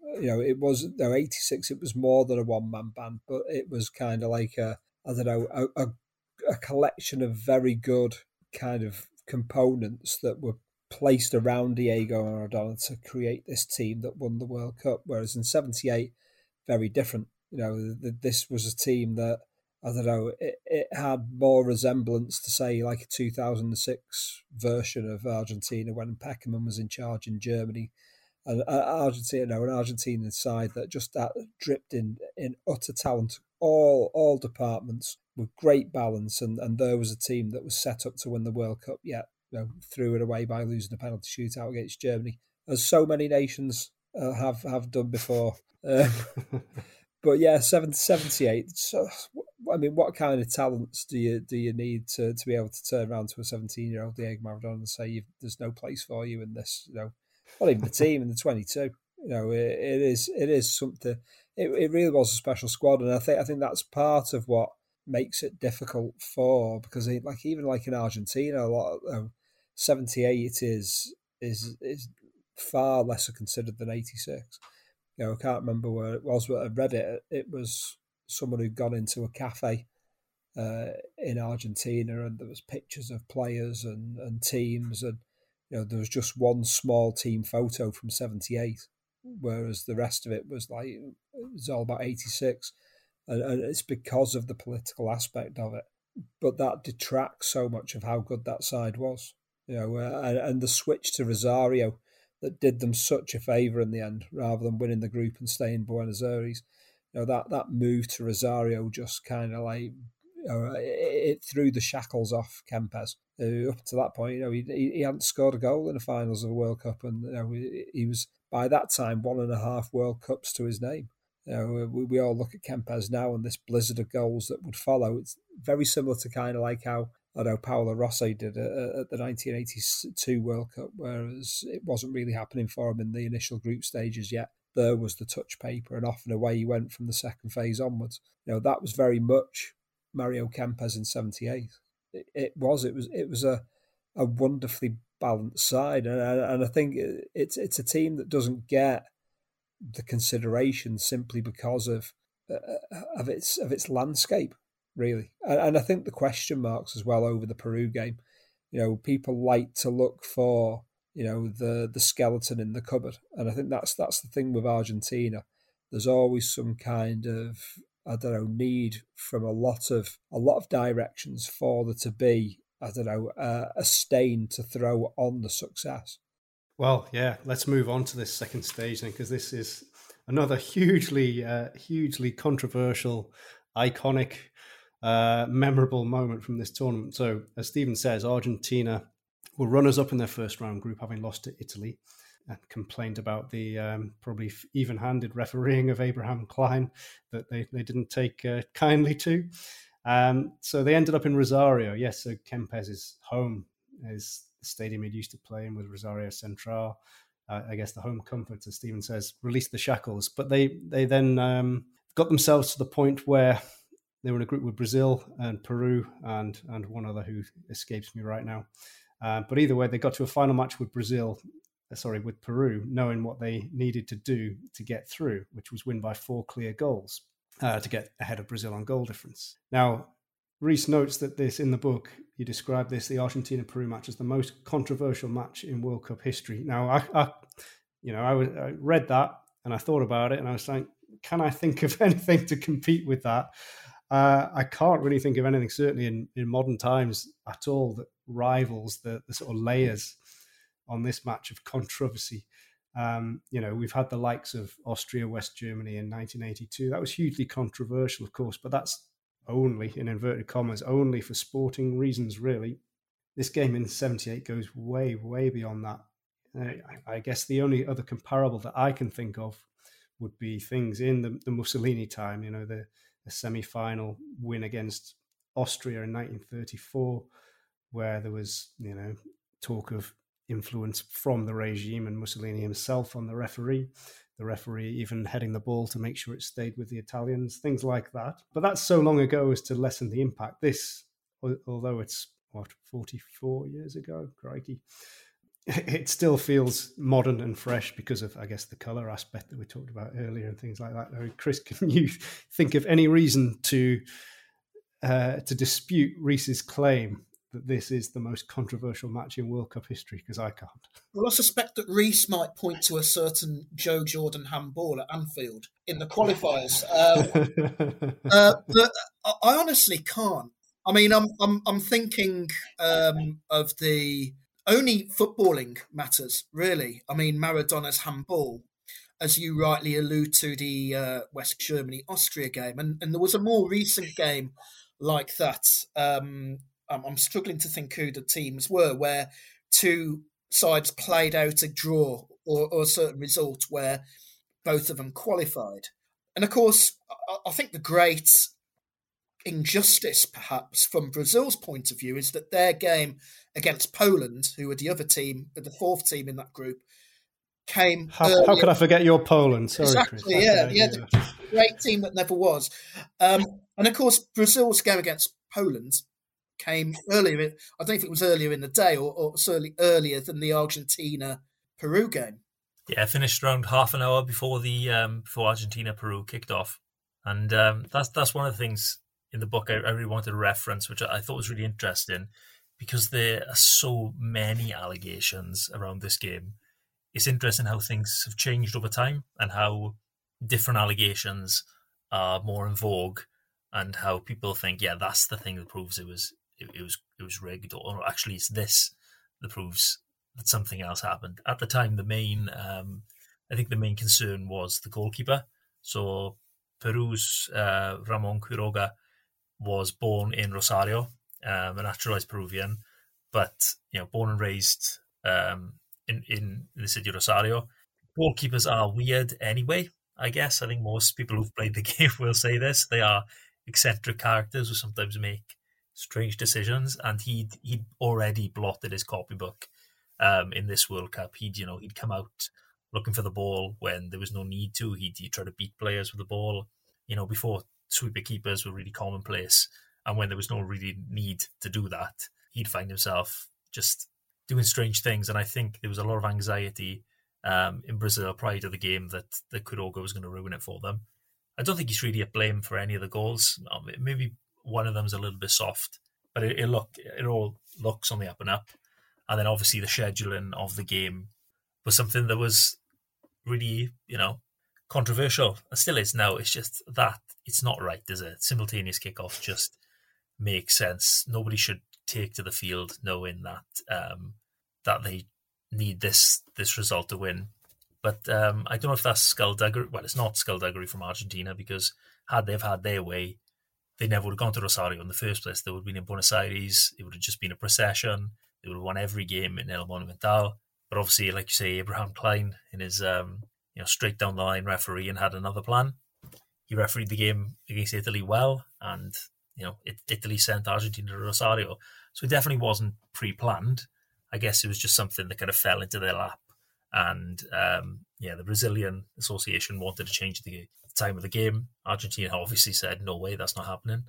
D: you know, it was, no, eighty-six, it was more than a one-man band, but it was kind of like a, I don't know, a, a, a collection of very good kind of components that were placed around Diego Maradona to create this team that won the World Cup. Whereas in seventy-eight, very different. You know, this was a team that, I don't know, it, it had more resemblance to, say, like a two thousand six version of Argentina when Peckerman was in charge in Germany. And Argentina, no, an Argentinian side that just that dripped in, in utter talent, all all departments with great balance. And, and there was a team that was set up to win the World Cup, yet you know, threw it away by losing a penalty shootout against Germany, as so many nations uh, have, have done before. Um, but yeah, seventy-eight. So, I mean, what kind of talents do you do you need to, to be able to turn around to a seventeen-year-old Diego Maradona and say, You've, there's no place for you in this, you know, not even the team in the twenty-two. You know, it, it is it is something. It it really was a special squad, and I think I think that's part of what makes it difficult for, because it, like even like in Argentina, a lot of um, seventy-eight is is is far lesser considered than eighty-six. You know, I can't remember where it was, but I read it. It was someone who'd gone into a cafe uh, in Argentina, and there was pictures of players and, and teams, and you know there was just one small team photo from seventy-eight, whereas the rest of it was like it was all about eighty-six, and, and it's because of the political aspect of it. But that detracts so much of how good that side was, you know, uh, and, and the switch to Rosario that did them such a favour in the end, rather than winning the group and staying in Buenos Aires. You know, that, that move to Rosario just kind of like, you know, it, it threw the shackles off Kempes. Uh, up to that point, you know, he, he hadn't scored a goal in the finals of the World Cup, and you know, he, he was by that time one and a half World Cups to his name. You know, we, we all look at Kempes now and this blizzard of goals that would follow. It's very similar to kind of like how I know Paolo Rossi did at, at the nineteen eighty-two World Cup, whereas it wasn't really happening for him in the initial group stages yet. There was the touch paper, and off and away he went from the second phase onwards. You know, that was very much Mario Kempes in seventy-eight. It, it was, it was, it was a, a wonderfully balanced side, and and I think it's it's a team that doesn't get the consideration simply because of uh, of its of its landscape, really. And, and I think the question marks as well over the Peru game. You know, people like to look for, you know, the the skeleton in the cupboard, and I think that's that's the thing with Argentina. There's always some kind of, I don't know, need from a lot of a lot of directions for there to be, I don't know, uh, a stain to throw on the success.
B: Well, yeah, let's move on to this second stage then, because this is another hugely, uh, hugely controversial, iconic, uh, memorable moment from this tournament. So, as Stephen says, Argentina were runners-up in their first round group, having lost to Italy, and complained about the um, probably even-handed refereeing of Abraham Klein that they, they didn't take uh, kindly to. Um, so they ended up in Rosario. Yes, so Kempes' home is the stadium he'd used to play in with Rosario Central. Uh, I guess the home comforts, as Stephen says, released the shackles. But they they then um, got themselves to the point where they were in a group with Brazil and Peru and and one other who escapes me right now. Uh, but either way, they got to a final match with Brazil, uh, sorry, with Peru, knowing what they needed to do to get through, which was win by four clear goals uh, to get ahead of Brazil on goal difference. Now, Reese notes that this in the book, you describe this, the Argentina-Peru match, as the most controversial match in World Cup history. Now, I, I you know, I, was, I read that and I thought about it, and I was like, can I think of anything to compete with that? Uh, I can't really think of anything, certainly in, in modern times at all, that rivals the, the sort of layers on this match of controversy. Um, you know, we've had the likes of Austria, West Germany in nineteen eighty-two. That was hugely controversial, of course, but that's only, in inverted commas, only for sporting reasons, really. This game in seventy-eight goes way, way beyond that. Uh, I, I guess the only other comparable that I can think of would be things in the, the Mussolini time, you know, the, the semi-final win against Austria in nineteen thirty-four, where there was, you know, talk of influence from the regime and Mussolini himself on the referee. The referee even heading the ball to make sure it stayed with the Italians, things like that. But that's so long ago as to lessen the impact. This, although it's, what, forty-four years ago, crikey, it still feels modern and fresh because of, I guess, the colour aspect that we talked about earlier and things like that. I mean, Chris, can you think of any reason to uh, to dispute Reese's claim that this is the most controversial match in World Cup history? Because I can't.
C: Well, I suspect that Reese might point to a certain Joe Jordan handball at Anfield in the qualifiers, um, uh, but I honestly can't. I mean, I'm I'm I'm thinking um, of the only footballing matters, really. I mean, Maradona's handball, as you rightly allude to, the uh, West Germany-Austria game. And, and there was a more recent game like that. Um, I'm, I'm struggling to think who the teams were, where two sides played out a draw or, or a certain result where both of them qualified. And, of course, I, I think the great injustice, perhaps, from Brazil's point of view is that their game against Poland, who were the other team, the fourth team in that group, came
B: How, how could I forget your Poland? Sorry,
C: exactly,
B: Chris.
C: yeah, yeah, the great team that never was. Um, and of course, Brazil's game against Poland came earlier. I don't know if it was earlier in the day or, or certainly earlier than the Argentina-Peru game.
E: Yeah, finished around half an hour before the um, before Argentina-Peru kicked off, and um, that's that's one of the things in the book I, I really wanted to reference, which I, I thought was really interesting, because there are so many allegations around this game. It's interesting how things have changed over time and how different allegations are more in vogue, and how people think, yeah, that's the thing that proves it was it, it was it was rigged, or actually it's this that proves that something else happened. At the time, the main um, I think the main concern was the goalkeeper. So Peru's uh, Ramon Quiroga was born in Rosario, um, a naturalized Peruvian, but you know, born and raised um, in, in the city of Rosario. Goalkeepers are weird anyway, I guess. I think most people who've played the game will say this. They are eccentric characters who sometimes make strange decisions, and he'd he'd already blotted his copybook um, in this World Cup. He'd you know he'd come out looking for the ball when there was no need to. He'd, he'd try to beat players with the ball. You know, before sweeper keepers were really commonplace, and when there was no really need to do that, he'd find himself just doing strange things. And I think there was a lot of anxiety um, in Brazil prior to the game that, that Quiroga was going to ruin it for them. I don't think he's really at blame for any of the goals. Maybe one of them's a little bit soft, but it, it look it all looks on the up and up. And then obviously the scheduling of the game was something that was really, you know, controversial. It still is now. It's just that it's not right, is it? Simultaneous kickoff just makes sense. Nobody should take to the field knowing that um, that they need this this result to win. But um, I don't know if that's skullduggery. Well, it's not skullduggery from Argentina, because had they have had their way, they never would have gone to Rosario in the first place. They would have been in Buenos Aires. It would have just been a procession. They would have won every game in El Monumental. But obviously, like you say, Abraham Klein, in his um, you know straight down the line referee, and had another plan. He refereed the game against Italy well, and you know it, Italy sent Argentina to Rosario. So it definitely wasn't pre-planned. I guess it was just something that kind of fell into their lap. And um, yeah, the Brazilian Association wanted to change the time of the game. Argentina obviously said, no way, that's not happening.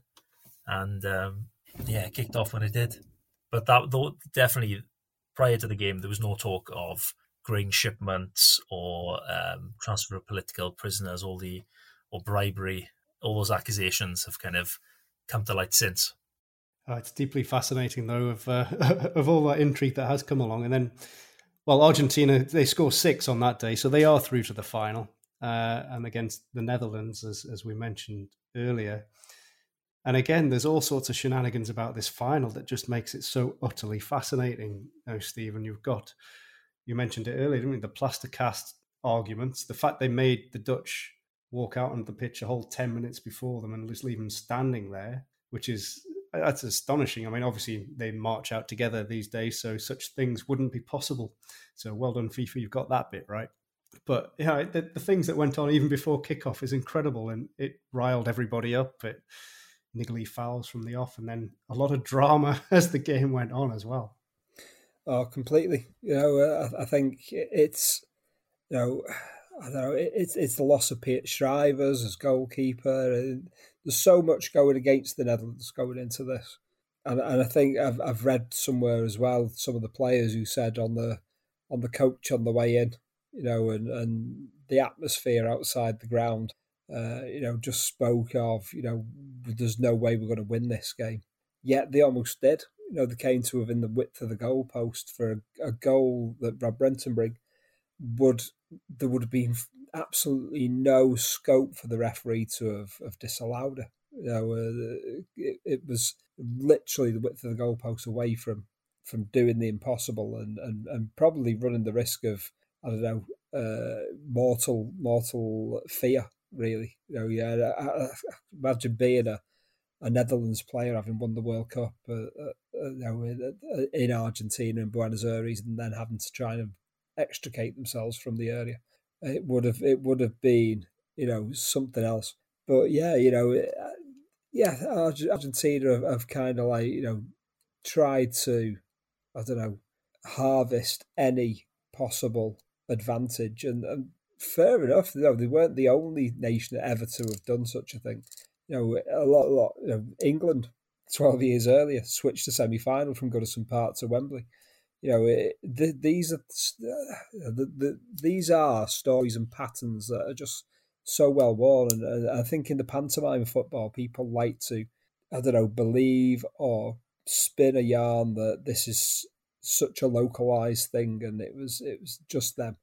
E: And um, yeah, it kicked off when it did. But that though, definitely, prior to the game, there was no talk of grain shipments or um, transfer of political prisoners, all the or bribery. All those accusations have kind of come to light since.
B: Uh, it's deeply fascinating, though, of uh, of all that intrigue that has come along. And then, well, Argentina, they score six on that day, so they are through to the final, uh, and against the Netherlands, as as we mentioned earlier. And again, there's all sorts of shenanigans about this final that just makes it so utterly fascinating. Now, Stephen, you've got, you mentioned it earlier, didn't you? The plaster cast arguments, the fact they made the Dutch walk out on the pitch a whole ten minutes before them and just leave them standing there, which is, that's astonishing. I mean, obviously they march out together these days, so such things wouldn't be possible. So well done, FIFA, you've got that bit right. But yeah, the, the things that went on even before kickoff is incredible, and it riled everybody up. It niggly fouls from the off, and then a lot of drama as the game went on as well.
D: Oh, completely. You know, I, I think it's, you know, I don't know, it's it's the loss of Peter Schrijvers as goalkeeper. And there's so much going against the Netherlands going into this, and and I think I've I've read somewhere as well some of the players who said on the on the coach on the way in, you know, and, and the atmosphere outside the ground, uh, you know, just spoke of, you know, there's no way we're going to win this game. Yet they almost did. You know, they came to within the width of the goalpost for a, a goal that Rob Brentonbrink would, there would have been absolutely no scope for the referee to have, have disallowed it. You know, uh, it, it was literally the width of the goalpost away from from doing the impossible and, and, and probably running the risk of, I don't know, uh, mortal mortal fear, really. You know, yeah, I, I imagine being a, a Netherlands player having won the World Cup uh, uh, you know, in Argentina and Buenos Aires, and then having to try and extricate themselves from the area. It would have it would have been, you know, something else. But yeah, you know, yeah, Argentina have, have kind of like, you know, tried to, I don't know, harvest any possible advantage. And, and fair enough, you know, they weren't the only nation ever to have done such a thing. You know, a lot, a lot, you know, England, twelve years earlier, switched to semi-final from Goodison Park to Wembley. You know, it, the, these are the, the, these are stories and patterns that are just so well worn. And, and I think in the pantomime of football, people like to, I don't know, believe or spin a yarn that this is such a localized thing and it was it was just them.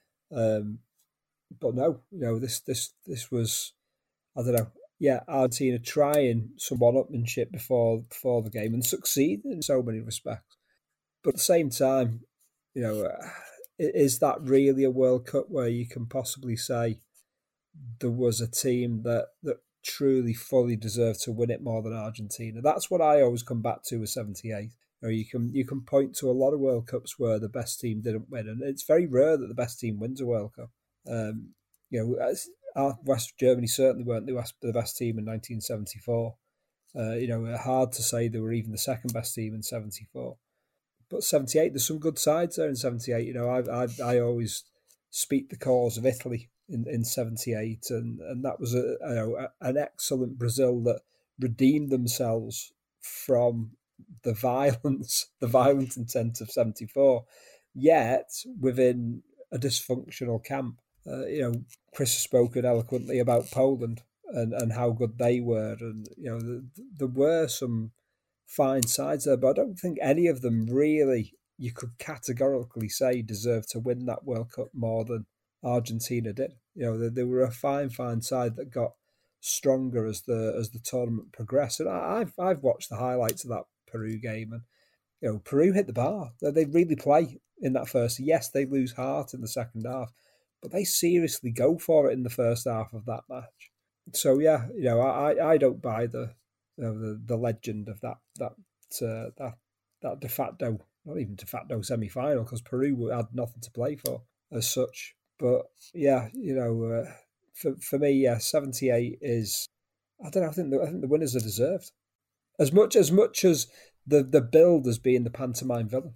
D: Um, but no, you know, this this this was, I don't know. Yeah, Argentina trying some one-upmanship before before the game and succeed in so many respects. But at the same time, you know, is that really a World Cup where you can possibly say there was a team that, that truly fully deserved to win it more than Argentina? That's what I always come back to with seventy-eight. You know, you can you can point to a lot of World Cups where the best team didn't win, and it's very rare that the best team wins a World Cup. Um, you know, West Germany certainly weren't the best, the best team in nineteen seventy-four. Uh, you know, hard to say they were even the second best team in seventy-four. But seventy-eight, there's some good sides there in seventy-eight. You know, I I, I always speak the cause of Italy in, in seventy-eight, and, and that was a, you know, a, an excellent Brazil that redeemed themselves from the violence, the violent intent of seventy-four, yet within a dysfunctional camp. Uh, you know, Chris has spoken eloquently about Poland and, and how good they were, and you know, the, there were some fine sides there, but I don't think any of them really, you could categorically say, deserve to win that World Cup more than Argentina did. You know, they, they were a fine, fine side that got stronger as the as the tournament progressed. And I, I've I've watched the highlights of that Peru game, and you know, Peru hit the bar. They, they really play in that first. Yes, they lose heart in the second half, but they seriously go for it in the first half of that match. So yeah, you know, I I don't buy the you know, the the legend of that that uh, that that de facto, not even de facto semi final, because Peru had nothing to play for as such. But yeah, you know, uh, for for me, yeah, seventy-eight is, I don't know. I think the, I think the winners are deserved as much as much as the the build as being the pantomime villain.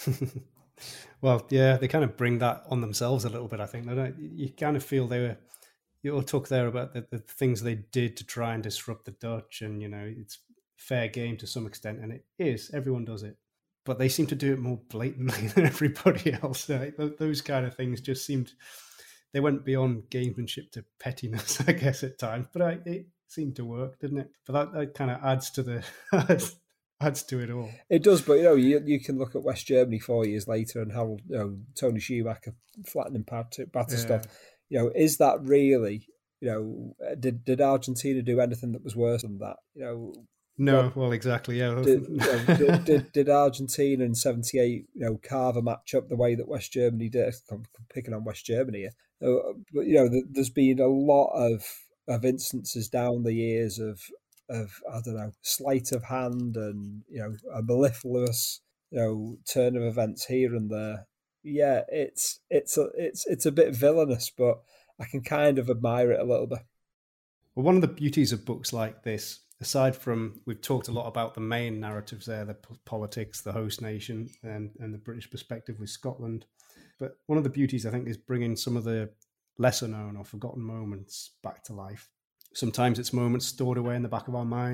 B: Well, yeah, they kind of bring that on themselves a little bit, I think. They don't, you kind of feel they were, you all talk there about the, the things they did to try and disrupt the Dutch, and, you know, it's fair game to some extent, and it is. Everyone does it. But they seem to do it more blatantly than everybody else. Right? Those kind of things just seemed, they went beyond gamesmanship to pettiness, I guess, at times. But I, it seemed to work, didn't it? But that, that kind of adds to the... adds to it all.
D: It does, but you know, you you can look at West Germany four years later and how, you know, Tony Schumacher flattening Battistuta. Yeah. You know, is that really, you know, did did Argentina do anything that was worse than that? You know,
B: no. What, well, exactly. Yeah.
D: Did, you know, did, did did Argentina in seventy-eight, you know, carve a match up the way that West Germany did? I'm picking on West Germany here, uh, but you know, there's been a lot of of instances down the years of. of, I don't know, sleight of hand and, you know, a mellifluous, you know, turn of events here and there. Yeah, it's it's a, it's it's a bit villainous, but I can kind of admire it a little bit.
B: Well, one of the beauties of books like this, aside from, we've talked a lot about the main narratives there, the politics, the host nation, and, and the British perspective with Scotland. But one of the beauties, I think, is bringing some of the lesser known or forgotten moments back to life. Sometimes it's moments stored away in the back of our minds.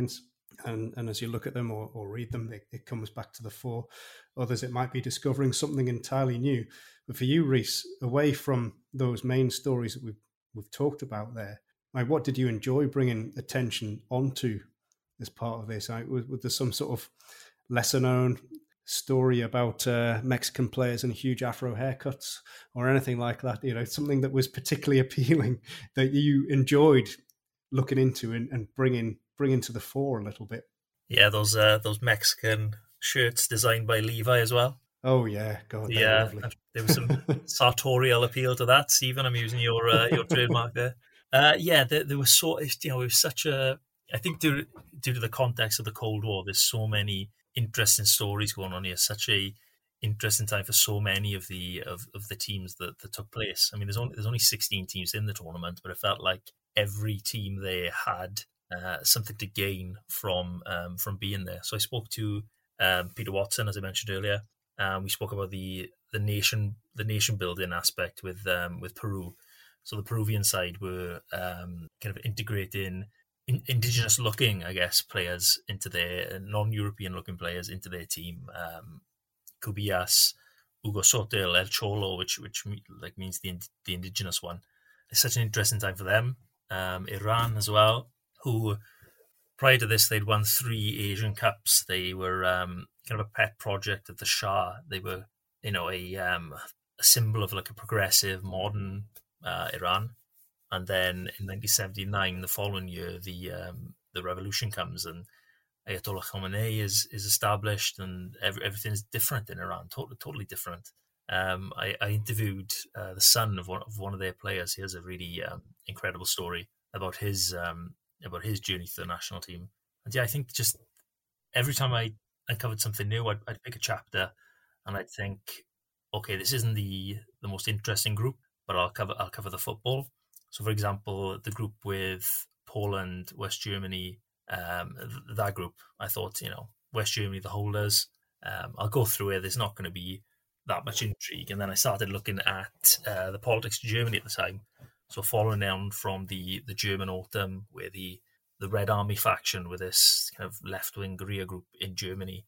B: And, and as you look at them or, or read them, it, it comes back to the fore. Others, it might be discovering something entirely new. But for you, Rhys, away from those main stories that we've, we've talked about there, like, what did you enjoy bringing attention onto as part of this? Like, was, was there some sort of lesser-known story about uh, Mexican players and huge Afro haircuts or anything like that? You know, something that was particularly appealing that you enjoyed looking into and, and bringing bringing to the fore a little bit.
E: Yeah, those uh, those Mexican shirts designed by Levi as well.
B: Oh yeah, God,
E: yeah,
B: lovely.
E: There was some sartorial appeal to that. Stephen, I'm using your uh, your trademark there. Uh, yeah, there, there was so you know it was such a. I think due due to the context of the Cold War, there's so many interesting stories going on here. Such a interesting time for so many of the of, of the teams that, that took place. I mean, there's only there's only sixteen teams in the tournament, but it felt like every team there had uh, something to gain from um, from being there. So I spoke to um, Peter Watson, as I mentioned earlier. Um, we spoke about the the nation the nation building aspect with um, with Peru. So the Peruvian side were um, kind of integrating in, indigenous looking, I guess, players into their non-European looking players into their team. Um, Cubillas, Hugo Sotil, El Cholo, which which like means the the indigenous one. It's such an interesting time for them. Um, Iran as well, who prior to this they'd won three Asian Cups. They were um, kind of a pet project of the Shah. They were, you know, a um, a symbol of like a progressive, modern uh, Iran. And then in nineteen seventy-nine, the following year, the um, the revolution comes and Ayatollah Khamenei is is established, and every, everything is different in Iran, totally totally different. Um, I, I interviewed uh, the son of one of one of their players. He has a really um, incredible story about his um, about his journey to the national team. And yeah, I think just every time I uncovered something new, I'd, I'd pick a chapter, and I'd think, okay, this isn't the the most interesting group, but I'll cover I'll cover the football. So, for example, the group with Poland, West Germany, um, th- that group, I thought, you know, West Germany, the holders. Um, I'll go through it. There's not going to be that much intrigue. And then I started looking at uh, the politics of Germany at the time. So following on from the, the German autumn, where the, the Red Army faction were this kind of left-wing guerrilla group in Germany,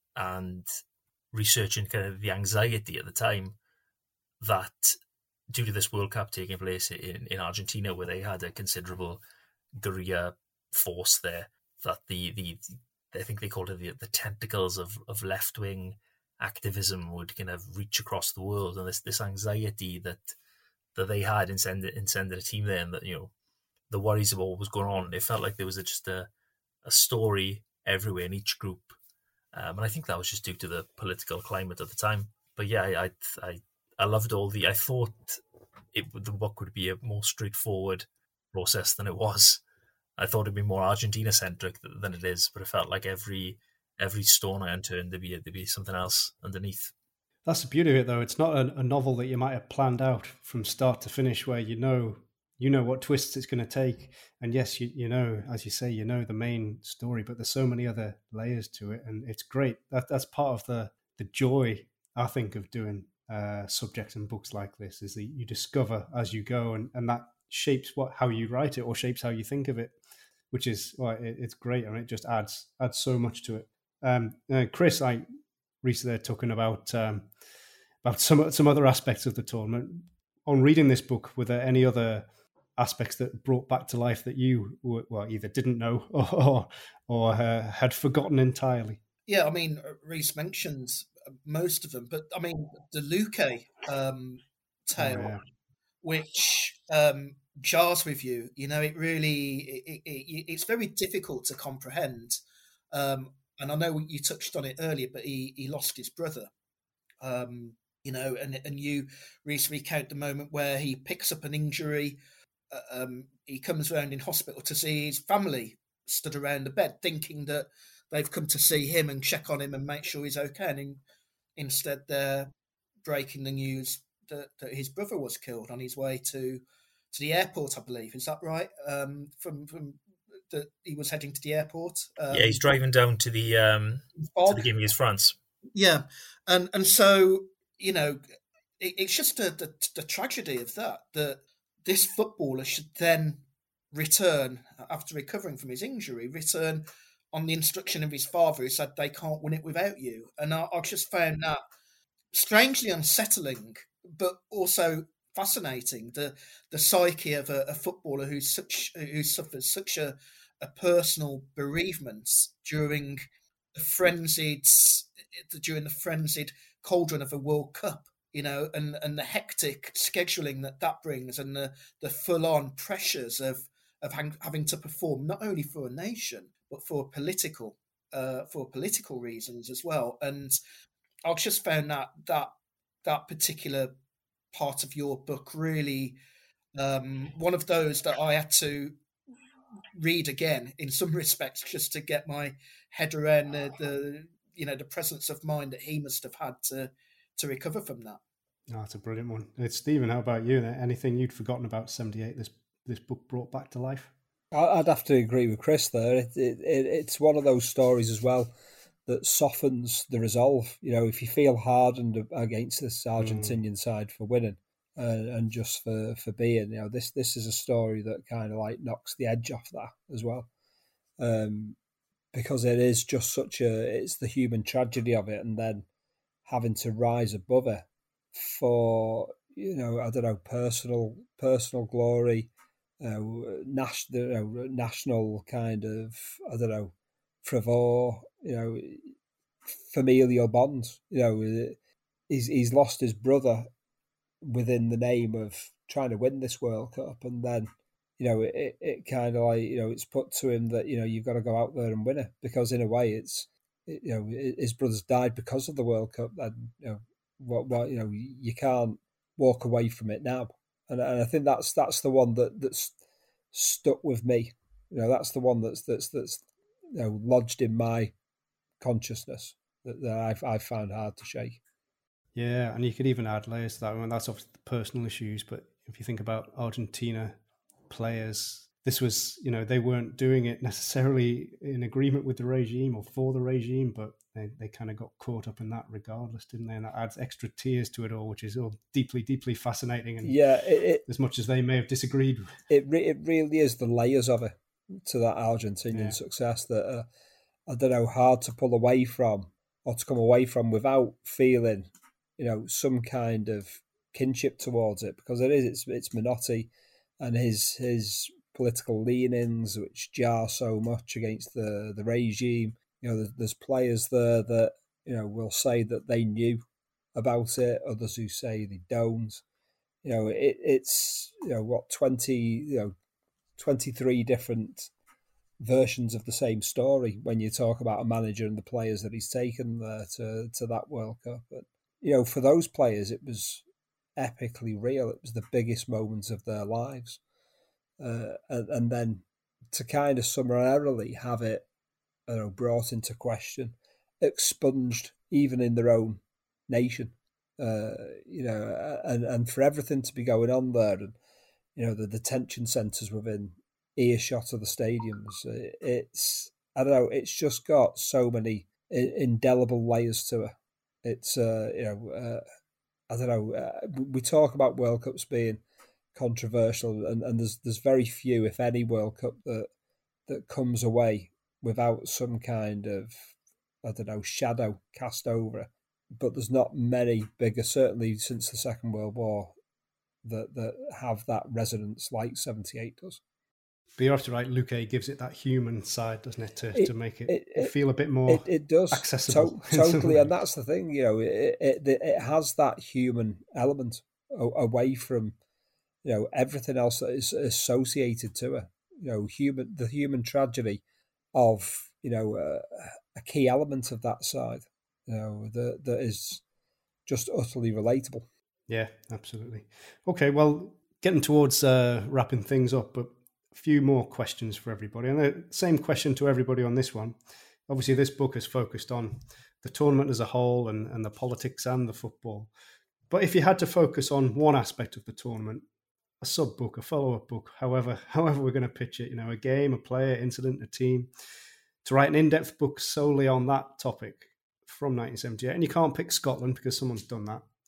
E: and researching kind of the anxiety at the time that due to this World Cup taking place in, in Argentina, where they had a considerable guerrilla force there, that the, the, the I think they called it the, the tentacles of, of left-wing activism would kind of reach across the world, and this this anxiety that that they had in sending in sending a team there, and that, you know, the worries of what was going on. It felt like there was a, just a a story everywhere in each group, um, and I think that was just due to the political climate at the time. But yeah, I I I loved all the. I thought it the book would be a more straightforward process than it was. I thought it'd be more Argentina centric than it is, but it felt like every every stone I unturned, there'd be there'd be something else underneath.
B: That's the beauty of it, though. It's not a, a novel that you might have planned out from start to finish, where you know you know what twists it's going to take. And yes, you you know, as you say, you know the main story, but there's so many other layers to it, and it's great. That that's part of the the joy, I think, of doing uh, subjects and books like this, is that you discover as you go, and, and that shapes what how you write it, or shapes how you think of it, which is well, it, it's great, and it just adds adds so much to it. Um, uh, Chris, I recently there talking about um, about some some other aspects of the tournament. On reading this book, were there any other aspects that brought back to life that you were, well either didn't know or or, or uh, had forgotten entirely?
C: Yeah, I mean, Rhys mentions most of them, but I mean the Luque um, tale, oh, yeah. which um, jars with you. You know, it really it, it, it's very difficult to comprehend. Um, and I know you touched on it earlier, but he he lost his brother. Um, you know, and and you Rhys recount the moment where he picks up an injury. Uh, um, he comes around in hospital to see his family stood around the bed, thinking that they've come to see him and check on him and make sure he's okay. And in, instead, they're breaking the news that, that his brother was killed on his way to to the airport, I believe. Is that right? Um, from from that he was heading to the airport. Um,
E: yeah, he's driving down to the um, to the game against France.
C: Yeah, and and so you know, it, it's just the, the the tragedy of that that this footballer should then return after recovering from his injury, return on the instruction of his father, who said they can't win it without you. And I, I just found that strangely unsettling, but also fascinating. The the psyche of a, a footballer who's such who suffers such a, a personal bereavement during the frenzied during the frenzied cauldron of a World Cup, you know, and, and the hectic scheduling that that brings, and the, the full on pressures of of having to perform not only for a nation but for political uh, for political reasons as well. And I just found that that that particular part of your book really um, one of those that I had to read again in some respects, just to get my head around the, the you know the presence of mind that he must have had to to recover from that.
B: Oh, that's a brilliant one. It's Stephen, how about you? Anything you'd forgotten about seventy-eight this this book brought back to life?
D: I'd have to agree with Chris there. It, it, it, it's one of those stories as well that softens the resolve. You know, if you feel hardened against this Argentinian mm. side for winning uh, and just for, for being, you know, this this is a story that kind of like knocks the edge off that as well. Um, because it is just such a, it's the human tragedy of it, and then having to rise above it for, you know, I don't know, personal personal glory, uh, national, you know, national kind of, I don't know, fervor, you know, familial bonds. You know, he's he's lost his brother within the name of trying to win this World Cup, and then, you know, it it kind of like, you know, it's put to him that, you know, you've got to go out there and win it, because in a way it's, you know, his brother's died because of the World Cup, and, you know, what what you know, you can't walk away from it now, and and I think that's that's the one that that's stuck with me. You know, that's the one that's that's that's you know, lodged in my consciousness that, that I've I've found hard to shake.
B: Yeah, and you could even add layers to that. I mean, that's obviously the personal issues, but if you think about Argentina players, this was, you know, they weren't doing it necessarily in agreement with the regime or for the regime, but they, they kind of got caught up in that regardless, didn't they? And that adds extra tears to it all, which is all deeply, deeply fascinating. And
D: yeah, it, it,
B: as much as they may have disagreed,
D: it re- it really is the layers of it to that Argentinian yeah. success that uh, I don't know, hard to pull away from or to come away from without feeling, you know, some kind of kinship towards it, because it is it's it's Menotti and his his political leanings, which jar so much against the the regime. You know, there's, there's players there that, you know, will say that they knew about it, others who say they don't. You know, it it's, you know, what, twenty, you know, twenty-three different versions of the same story when you talk about a manager and the players that he's taken there to to that World Cup. But, you know, for those players, it was epically real. It was the biggest moments of their lives. Uh, and, and then to kind of summarily have it, you know, brought into question, expunged even in their own nation, uh, you know, and, and for everything to be going on there, and, you know, the detention centres within earshot of the stadiums, it's, I don't know, it's just got so many indelible layers to it. It's, uh, you know, uh, I don't know, uh, we talk about World Cups being controversial, and, and there's there's very few, if any, World Cup that that comes away without some kind of, I don't know, shadow cast over it. But there's not many bigger, certainly since the Second World War, that that have that resonance like seventy-eight does.
B: But you're after right, Luque gives it that human side, doesn't it, to,
D: it,
B: to make it,
D: it
B: feel a bit more
D: it, it does.
B: accessible.
D: To- totally, and that's the thing, you know, it, it, it has that human element away from, you know, everything else that is associated to it. You know, human the human tragedy of, you know, uh, a key element of that side, you know, that that is just utterly relatable.
B: Yeah, absolutely. Okay, well, getting towards uh, wrapping things up, but a few more questions for everybody. And the same question to everybody on this one. Obviously, this book is focused on the tournament as a whole and, and the politics and the football. But if you had to focus on one aspect of the tournament, a sub book, a follow-up book, however however we're going to pitch it, you know, a game, a player, incident, a team, to write an in-depth book solely on that topic from nineteen seventy-eight. And you can't pick Scotland because someone's done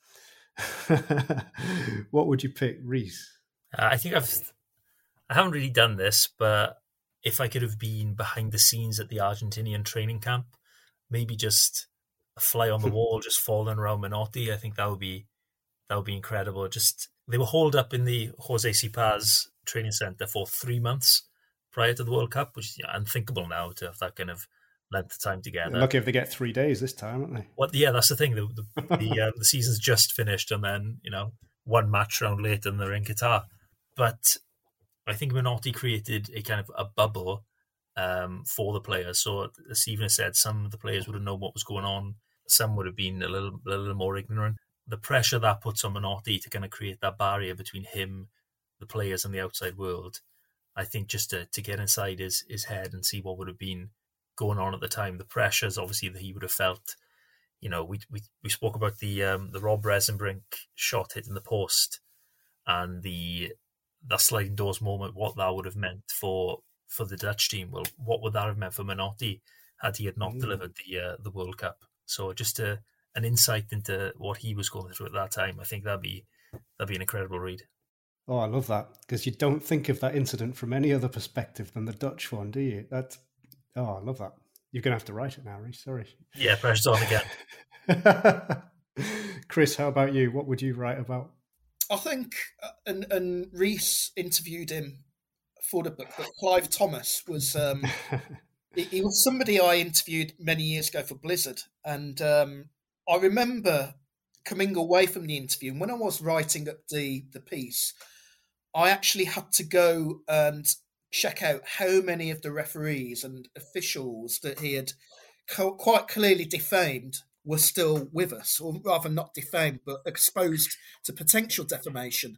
B: that. What would you pick, Rhys?
E: Uh, I think I've I haven't really done this, but if I could have been behind the scenes at the Argentinian training camp, maybe just a fly on the wall, just falling around Menotti, I think that would be that would be incredible. Just they were holed up in the Jose C. Paz training center for three months prior to the World Cup, which is you know, unthinkable now to have that kind of length of time together.
B: They're lucky if they get three days this time, aren't they?
E: What? Yeah, that's the thing. The the, the, um, the season's just finished, and then you know one match round later, and they're in Qatar. But I think Menotti created a kind of a bubble um, for the players. So as Stephen has said, some of the players would have known what was going on. Some would have been a little, a little more ignorant. The pressure that puts on Menotti to kind of create that barrier between him, the players, and the outside world, I think just to, to get inside his, his head and see what would have been going on at the time. The pressures, obviously, that he would have felt. You know, we we, we spoke about the um, the Rob Resenbrink shot hitting the post and the that sliding doors moment, what that would have meant for for the Dutch team. Well, what would that have meant for Menotti had he had not mm. delivered the uh, the World Cup? So just a, an insight into what he was going through at that time, I think that'd be that'd be an incredible read.
B: Oh, I love that, because you don't think of that incident from any other perspective than the Dutch one, do you? That oh, I love that. You're going to have to write it now, Rhys. Sorry.
E: Yeah, pressure's on again.
B: Chris, how about you? What would you write about?
C: I think, and, and Rhys interviewed him for the book, but Clive Thomas was, um, he, he was somebody I interviewed many years ago for Blizzard. And um, I remember coming away from the interview, and when I was writing up the, the piece, I actually had to go and check out how many of the referees and officials that he had co- quite clearly defamed were still with us, or rather not defamed, but exposed to potential defamation,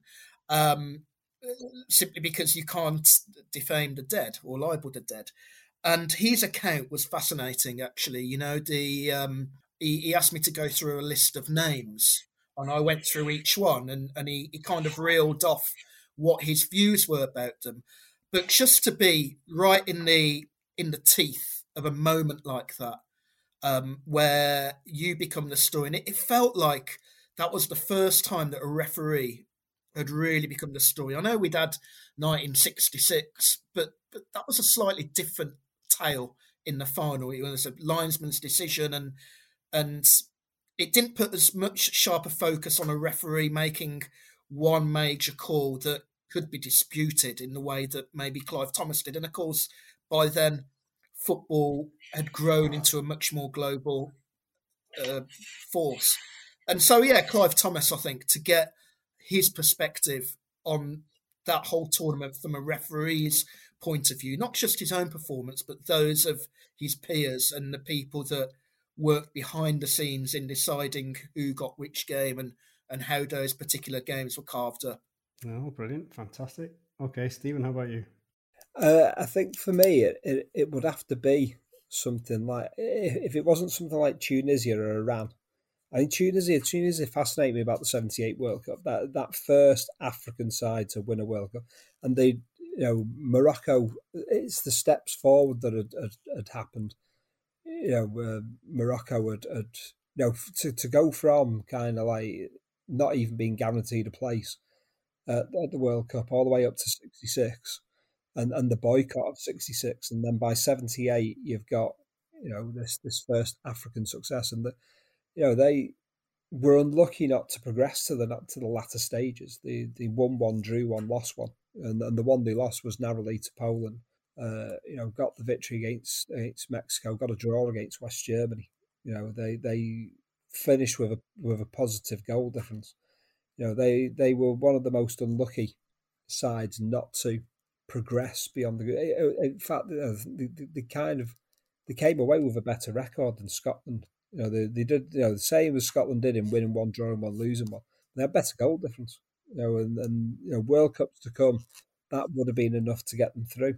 C: um, simply because you can't defame the dead or libel the dead. And his account was fascinating, actually. You know, the um, he, he asked me to go through a list of names, and I went through each one, and, and he, he kind of reeled off what his views were about them. But just to be right in the in the teeth of a moment like that, um, where you become the story, and it, it felt like that was the first time that a referee had really become the story. I know we'd had nineteen sixty-six, but, but that was a slightly different tale in the final. It was a linesman's decision, and and it didn't put as much sharper focus on a referee making one major call that could be disputed in the way that maybe Clive Thomas did. And of course, by then, football had grown into a much more global uh, force. And so, yeah, Clive Thomas, I think, to get his perspective on that whole tournament from a referee's point of view, not just his own performance, but those of his peers and the people that worked behind the scenes in deciding who got which game and, and how those particular games were carved up.
B: Oh, brilliant. Fantastic. Okay, Stephen, how about you?
D: Uh, I think for me, it, it, it would have to be something like, if it wasn't something like Tunisia or Iran, I think Tunisia, Tunisia fascinated me about the seventy-eight World Cup, that that first African side to win a World Cup. And they, you know, Morocco, it's the steps forward that had, had, had happened. You know, uh, Morocco had, had, you know, to, to go from kind of like not even being guaranteed a place at, at the World Cup all the way up to sixty-six. And, and the boycott of sixty-six, and then by seventy-eight you've got, you know, this this first African success, and that, you know, they were unlucky not to progress to the not to the latter stages. They they won one, drew one, lost one, and and the one they lost was narrowly to Poland. Uh, you know, got the victory against against Mexico, got a draw against West Germany. You know, they they finished with a with a positive goal difference. You know, they they were one of the most unlucky sides not to progress beyond the. In fact, they, they, they kind of they came away with a better record than Scotland. You know, they, they did, you know, the same as Scotland did in winning one, drawing one, losing one. They had better goal difference. You know, and, and you know, World Cups to come, that would have been enough to get them through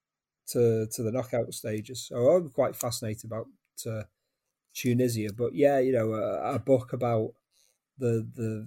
D: to to the knockout stages. So I'm quite fascinated about uh, Tunisia. But yeah, you know, a, a book about the the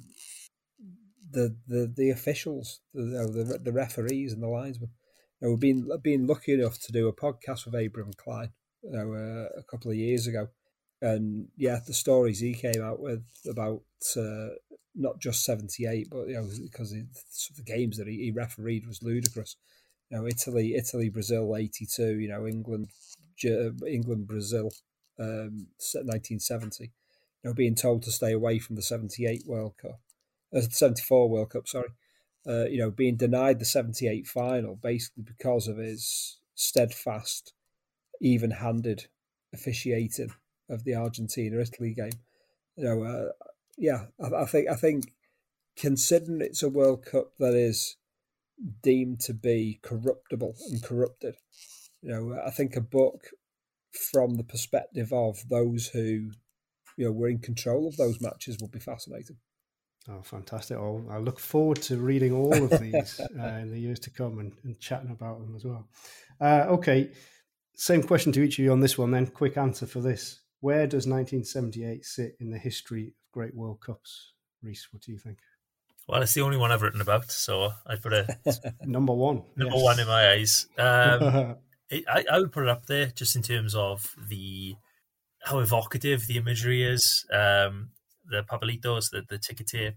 D: the the, the officials, the, you know, the the referees and the linesmen. You know, we've been been lucky enough to do a podcast with Abraham Klein, you know, uh, a couple of years ago. And yeah, the stories he came out with about uh, not just seventy-eight, but you know, because the games that he, he refereed was ludicrous. You know, Italy, Italy, Brazil, eighty-two. You know, England, England, Brazil, um, nineteen seventy. You know, being told to stay away from the seventy-eight World Cup, uh, seventy-four World Cup. Sorry, uh, you know, being denied the seventy-eight final basically because of his steadfast, even-handed officiating of the Argentina-Italy game. You know, uh, yeah, I, I think I think considering it's a World Cup that is deemed to be corruptible and corrupted, you know, I think a book from the perspective of those who, you know, were in control of those matches would be fascinating.
B: Oh, fantastic. Oh, I look forward to reading all of these uh, in the years to come and, and chatting about them as well. Uh, okay, same question to each of you on this one then. Quick answer for this. Where does nineteen seventy-eight sit in the history of great World Cups? Reese, what do you think?
E: Well, it's the only one I've written about, so I'd put it
B: number one.
E: Number
B: yes.
E: one in my eyes. Um, it, I, I would put it up there just in terms of the how evocative the imagery is. Um, the Papelitos, the, the ticker tape,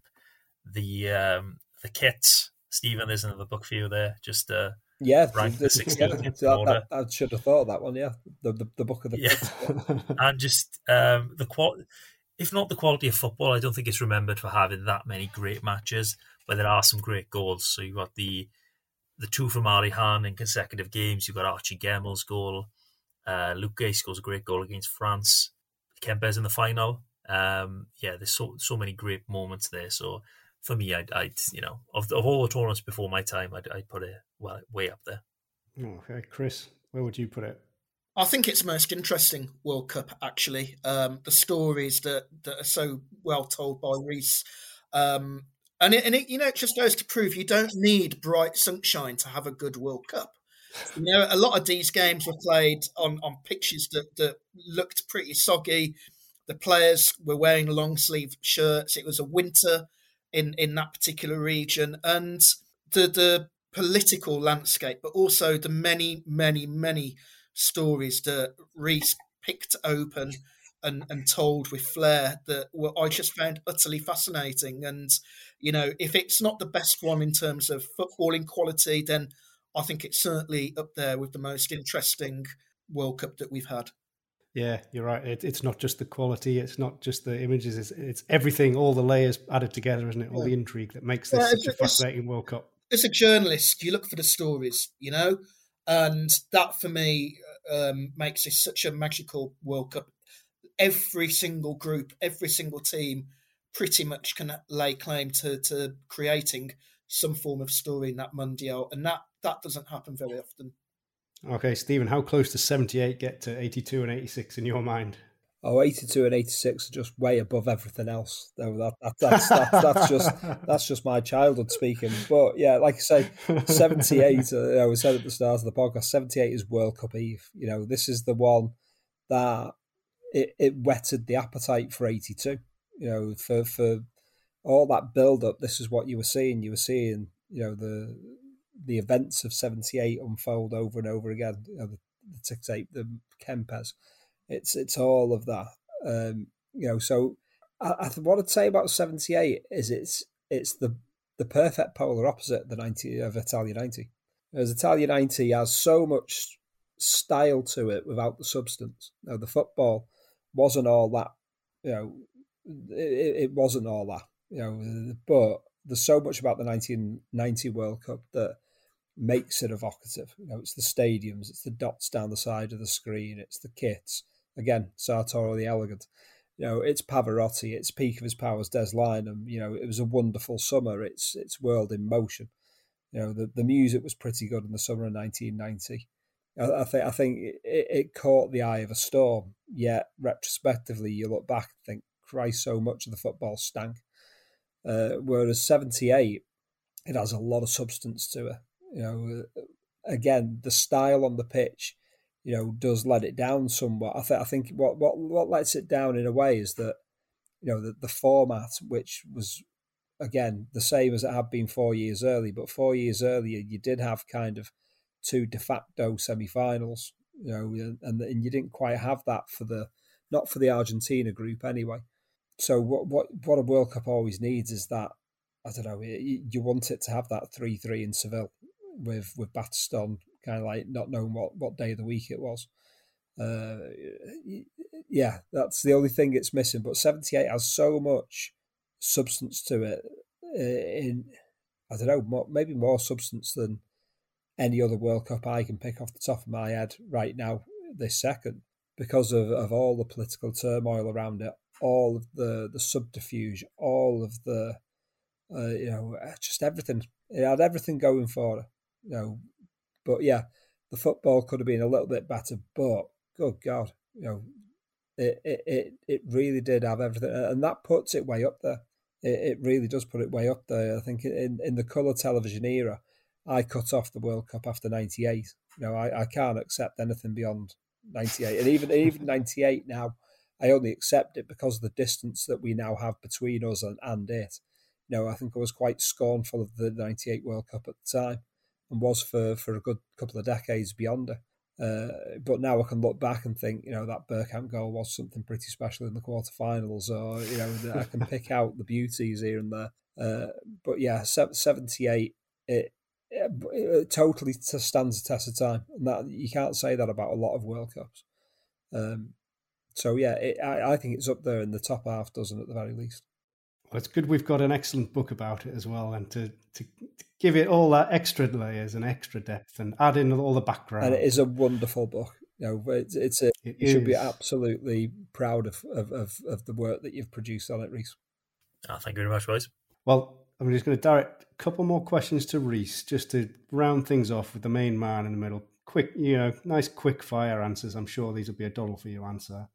E: the um, the kits. Stephen, there's another book for you there. Just uh,
D: yeah,
E: rank the sixteen
D: yeah,
E: kits
D: that,
E: in order.
D: That, I should have thought of that one. Yeah, the the, the book of the
E: yeah.
D: kits.
E: And just um, the qual. If not the quality of football, I don't think it's remembered for having that many great matches, but there are some great goals. So you've got the the two from Ali Hahn in consecutive games. You've got Archie Gemmel's goal. Uh, Luke Gay scores a great goal against France. Kempes in the final. Um, yeah, there's so so many great moments there. So for me, I'd, I'd you know, of, of all the tournaments before my time, I'd, I'd put it well way up there.
B: Okay, Chris, where would you put it?
C: I think it's the most interesting World Cup, actually. Um, the stories that, that are so well told by Reese. Um, and, it, and it, you know, it just goes to prove you don't need bright sunshine to have a good World Cup. You know, a lot of these games were played on, on pitches that, that looked pretty soggy. The players were wearing long sleeve shirts. It was a winter in, in that particular region. And the the political landscape, but also the many, many, many stories that Reese picked open and, and told with flair that were, I just found utterly fascinating. And, you know, if it's not the best one in terms of footballing quality, then I think it's certainly up there with the most interesting World Cup that we've had.
B: Yeah, you're right. It, it's not just the quality. It's not just the images. It's, it's everything, all the layers added together, isn't it? All yeah. the intrigue that makes this yeah, such a fascinating World Cup.
C: As a journalist, you look for the stories, you know, and that for me um, makes this such a magical World Cup. Every single group, every single team pretty much can lay claim to, to creating some form of story in that Mundial, and that, that doesn't happen very often.
B: Okay, Stephen, how close does seventy-eight get to eighty-two and eighty-six in your mind?
D: Oh, eighty-two and eighty-six are just way above everything else. That, that, that's, that's, that's just that's just my childhood speaking. But yeah, like I say, seventy-eight, uh, I said at the start of the podcast, seventy-eight is World Cup Eve. You know, this is the one that it, it whetted the appetite for eighty-two. You know, for, for all that build-up, this is what you were seeing. You were seeing, you know, the the events of seventy-eight unfold over and over again. You know, the, the tick tape, the Kempes. It's it's all of that, um, you know. So, I, I what I'd say about seventy-eight is it's it's the the perfect polar opposite of the ninety of Italia ninety. As Italia ninety has so much style to it without the substance. You know, the football wasn't all that. You know, it, it wasn't all that. You know, but there's so much about the nineteen ninety World Cup that makes it evocative. You know, it's the stadiums, it's the dots down the side of the screen, it's the kits. Again, Sartor the Elegant. You know, it's Pavarotti, it's peak of his powers, Des Lynam. You know, it was a wonderful summer. It's it's world in motion. You know, the, the music was pretty good in the summer of nineteen ninety. I, I think I think it, it caught the eye of a storm. Yet retrospectively, you look back and think, Christ, so much of the football stank. Uh, whereas seventy-eight, it has a lot of substance to it. You know, again, the style on the pitch, you know, does let it down somewhat. I, th- I think what, what what lets it down in a way is that, you know, the, the format, which was, again, the same as it had been four years early, but four years earlier, you did have kind of two de facto semi-finals, you know, and, and you didn't quite have that for the, not for the Argentina group anyway. So what what what a World Cup always needs is that, I don't know, you, you want it to have that three three in Seville. with with Batterston, kind of like not knowing what, what day of the week it was. Uh, yeah, that's the only thing it's missing. But seventy-eight has so much substance to it. In I don't know, more, maybe more substance than any other World Cup I can pick off the top of my head right now, this second, because of, of all the political turmoil around it, all of the, the subterfuge, all of the, uh, you know, just everything. It had everything going for it, you know. But yeah, the football could have been a little bit better, but good God, you know, it it, it, it really did have everything. And that puts it way up there. It, it really does put it way up there. I think in, in the colour television era, I cut off the World Cup after ninety-eight. You know, I, I can't accept anything beyond ninety-eight. And even even ninety-eight now, I only accept it because of the distance that we now have between us and, and it. You know, I think I was quite scornful of the ninety-eight World Cup at the time and was for, for a good couple of decades beyond it. Uh, but now I can look back and think, you know, that Bergkamp goal was something pretty special in the quarterfinals, or, you know, I can pick out the beauties here and there. Uh, but yeah, seventy-eight, it, it, it totally stands the test of time. And that you can't say that about a lot of World Cups. Um, so yeah, it, I, I think it's up there in the top half dozen at the very least.
B: Well, it's good we've got an excellent book about it as well, and to, to, to give it all that extra layers and extra depth and add in all the background.
D: And it is a wonderful book. You know, it's, it's a, it you is. should be absolutely proud of, of, of, of the work that you've produced on it, Rhys.
E: Oh, thank you very much, boys.
B: Well, I'm just going to direct a couple more questions to Rhys, just to round things off with the main man in the middle. Quick, you know, nice quick fire answers. I'm sure these will be a doddle for you to answer.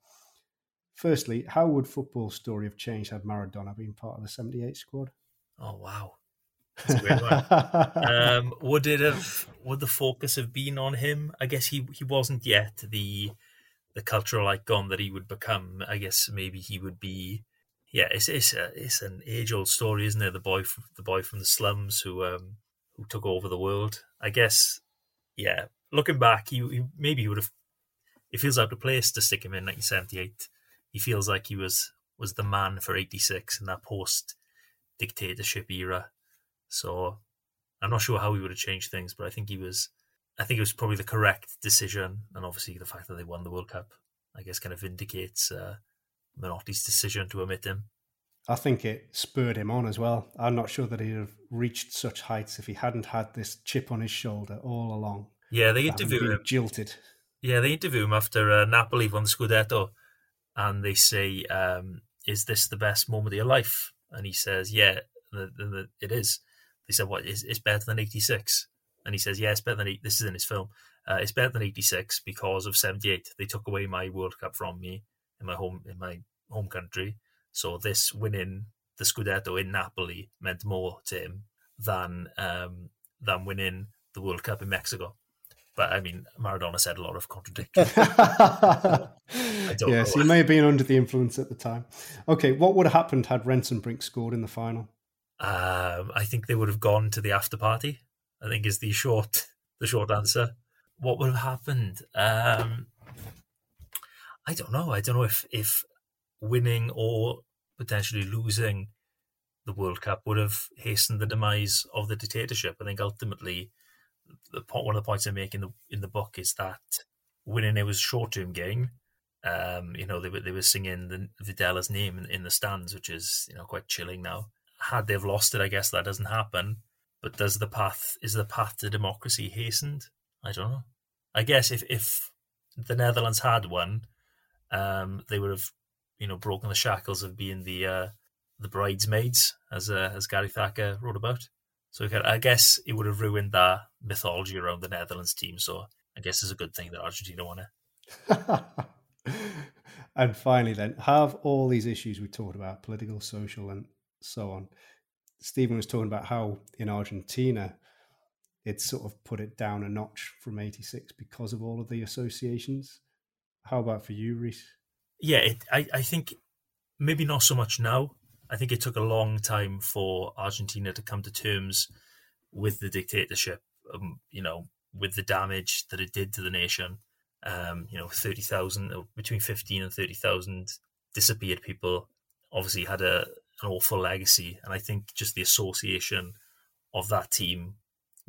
B: Firstly, how would football's story have changed had Maradona been part of the seventy-eight squad?
E: Oh, wow. That's a great one. um, would it have, would the focus have been on him? I guess he, he wasn't yet the the cultural icon that he would become. I guess maybe he would be, yeah, it's it's, a, it's an age-old story, isn't it? The boy from, the boy from the slums who um, who took over the world. I guess, yeah, looking back, he, he maybe he would have, it feels out of place to stick him in nineteen seventy-eight. He feels like he was was the man for eighty-six in that post-dictatorship era. So I'm not sure how he would have changed things, but I think he was. I think it was probably the correct decision, and obviously the fact that they won the World Cup, I guess, kind of vindicates uh, Menotti's decision to omit him.
B: I think it spurred him on as well. I'm not sure that he'd have reached such heights if he hadn't had this chip on his shoulder all along.
E: Yeah, they interviewed him.
B: Jilted.
E: Yeah, they interviewed him after uh, Napoli won the Scudetto. And they say, um, is this the best moment of your life? And he says, yeah, the, the, the, it is. They said, what, is it's better than eighty-six? And he says, yeah, it's better than, eight, this is in his film, uh, it's better than eighty-six because of seventy-eight. They took away my World Cup from me in my home in my home country. So this winning the Scudetto in Napoli meant more to him than um, than winning the World Cup in Mexico. But I mean, Maradona said a lot of contradictory. I don't
B: yes,
E: know.
B: He may have been under the influence at the time. Okay, what would have happened had Rensenbrink scored in the final?
E: Um, I think they would have gone to the after party. I think is the short the short answer. What would have happened? Um, I don't know. I don't know if if winning or potentially losing the World Cup would have hastened the demise of the dictatorship. I think ultimately, the one of the points I make in the in the book is that winning it was a short term gain. Um, you know, they were they were singing the Videla's name in, in the stands, which is, you know, quite chilling now. Had they've lost it, I guess that doesn't happen. But does the path is the path to democracy hastened? I don't know. I guess if if the Netherlands had won, um, they would have, you know, broken the shackles of being the uh, the bridesmaids, as uh, as Gary Thacker wrote about. So I guess it would have ruined that mythology around the Netherlands team. So I guess it's a good thing that Argentina won it.
B: And finally then, have all these issues we talked about, political, social and so on. Stephen was talking about how in Argentina, it sort of put it down a notch from eighty-six because of all of the associations. How about for you, Rhys?
E: Yeah, it, I, I think maybe not so much now. I think it took a long time for Argentina to come to terms with the dictatorship, um, you know, with the damage that it did to the nation. Um, you know, thirty thousand, between fifteen and thirty thousand disappeared people, obviously had a an awful legacy. And I think just the association of that team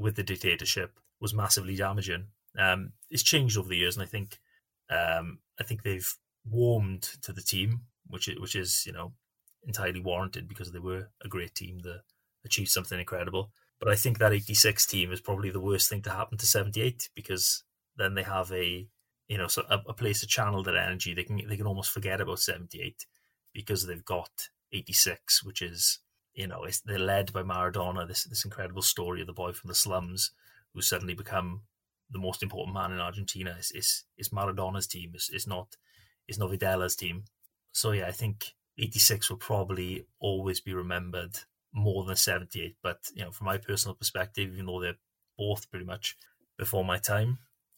E: with the dictatorship was massively damaging. Um, it's changed over the years, and I think um, I think they've warmed to the team, which is, which is you know entirely warranted because they were a great team that achieved something incredible. But I think that eighty-six team is probably the worst thing to happen to seventy-eight, because then they have a you know so a, a place to channel their energy. They can they can almost forget about seventy-eight because they've got eighty-six, which is you know it's, they're led by Maradona. This this incredible story of the boy from the slums who suddenly become the most important man in Argentina. Is is is Maradona's team. It's, it's not it's not Videla's team. So yeah, I think eighty-six will probably always be remembered more than seventy-eight. But you know, from my personal perspective, even though they're both pretty much before my time,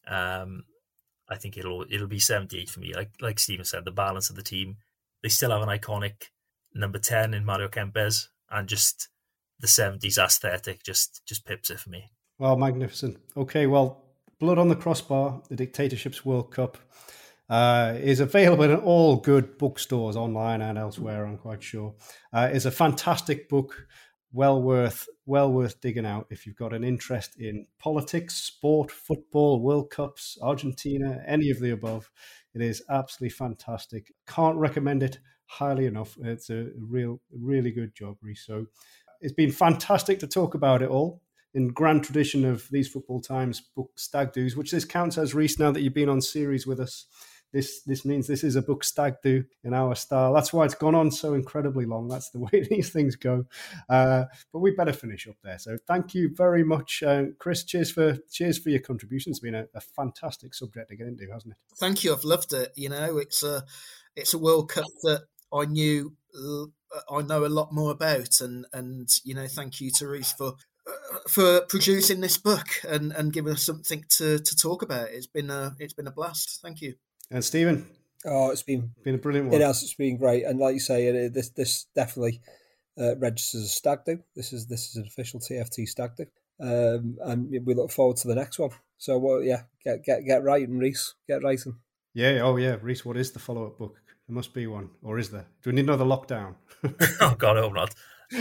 E: um, I think it'll it'll be seventy-eight for me. Like like Stephen said, the balance of the team. They still have an iconic number ten in Mario Kempes, and just the seventies aesthetic just just pips it for me.
B: Well, magnificent. Okay, well, Blood on the Crossbar, the Dictatorships World Cup, uh, is available in all good bookstores online and elsewhere, I'm quite sure. Uh, it's a fantastic book, well worth well worth digging out if you've got an interest in politics, sport, football, World Cups, Argentina, any of the above. It is absolutely fantastic. Can't recommend it highly enough. It's a real, really good job, Rhys. So it's been fantastic to talk about it all. In grand tradition of These Football Times book stag do's, which this counts as, Rhys, now that you've been on series with us. This this means this is a book stag do in our style. That's why it's gone on so incredibly long. That's the way these things go. Uh, but we better finish up there. So thank you very much, uh, Chris. Cheers for cheers for your contribution. It's been a, a fantastic subject to get into, hasn't it?
C: Thank you. I've loved it. You know, it's a it's a World Cup that I knew I know a lot more about, and and you know, thank you to Rhys for. for producing this book and, and giving us something to, to talk about. It's been a it's been a blast. Thank you.
B: And Stephen,
D: oh, it's been
B: been a brilliant one.
D: It has. It's been great, and like you say, it, this this definitely uh, registers as a stag do. This is this is an official T F T stag do, um, and we look forward to the next one. So, well, yeah, get get get writing, Rhys. Get writing.
B: Yeah. Oh, yeah, Rhys. What is the follow up book? There must be one, or is there? Do we need another lockdown?
E: Oh God, I hope not.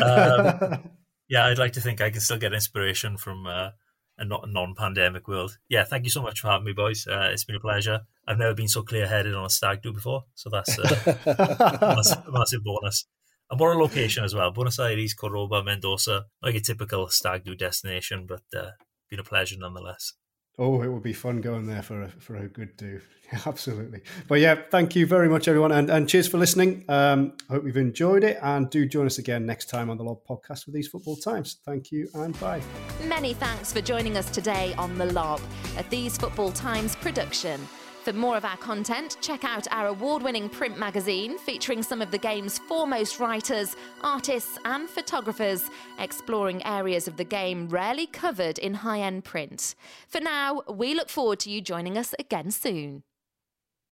E: Um, Yeah, I'd like to think I can still get inspiration from uh, a non-pandemic world. Yeah, thank you so much for having me, boys. Uh, it's been a pleasure. I've never been so clear-headed on a stag do before, so that's uh, a massive, massive bonus. And what a location as well. Buenos Aires, Cordoba, Mendoza, like a typical stag do destination, but uh, been a pleasure nonetheless.
B: Oh, it would be fun going there for a, for a good do. Absolutely. But yeah, thank you very much, everyone. And, and cheers for listening. Um, I hope you've enjoyed it. And do join us again next time on the Lob Podcast with These Football Times. Thank you and bye.
A: Many thanks for joining us today on The Lob, a These Football Times production. For more of our content, check out our award-winning print magazine featuring some of the game's foremost writers, artists and photographers, exploring areas of the game rarely covered in high-end print. For now, we look forward to you joining us again soon.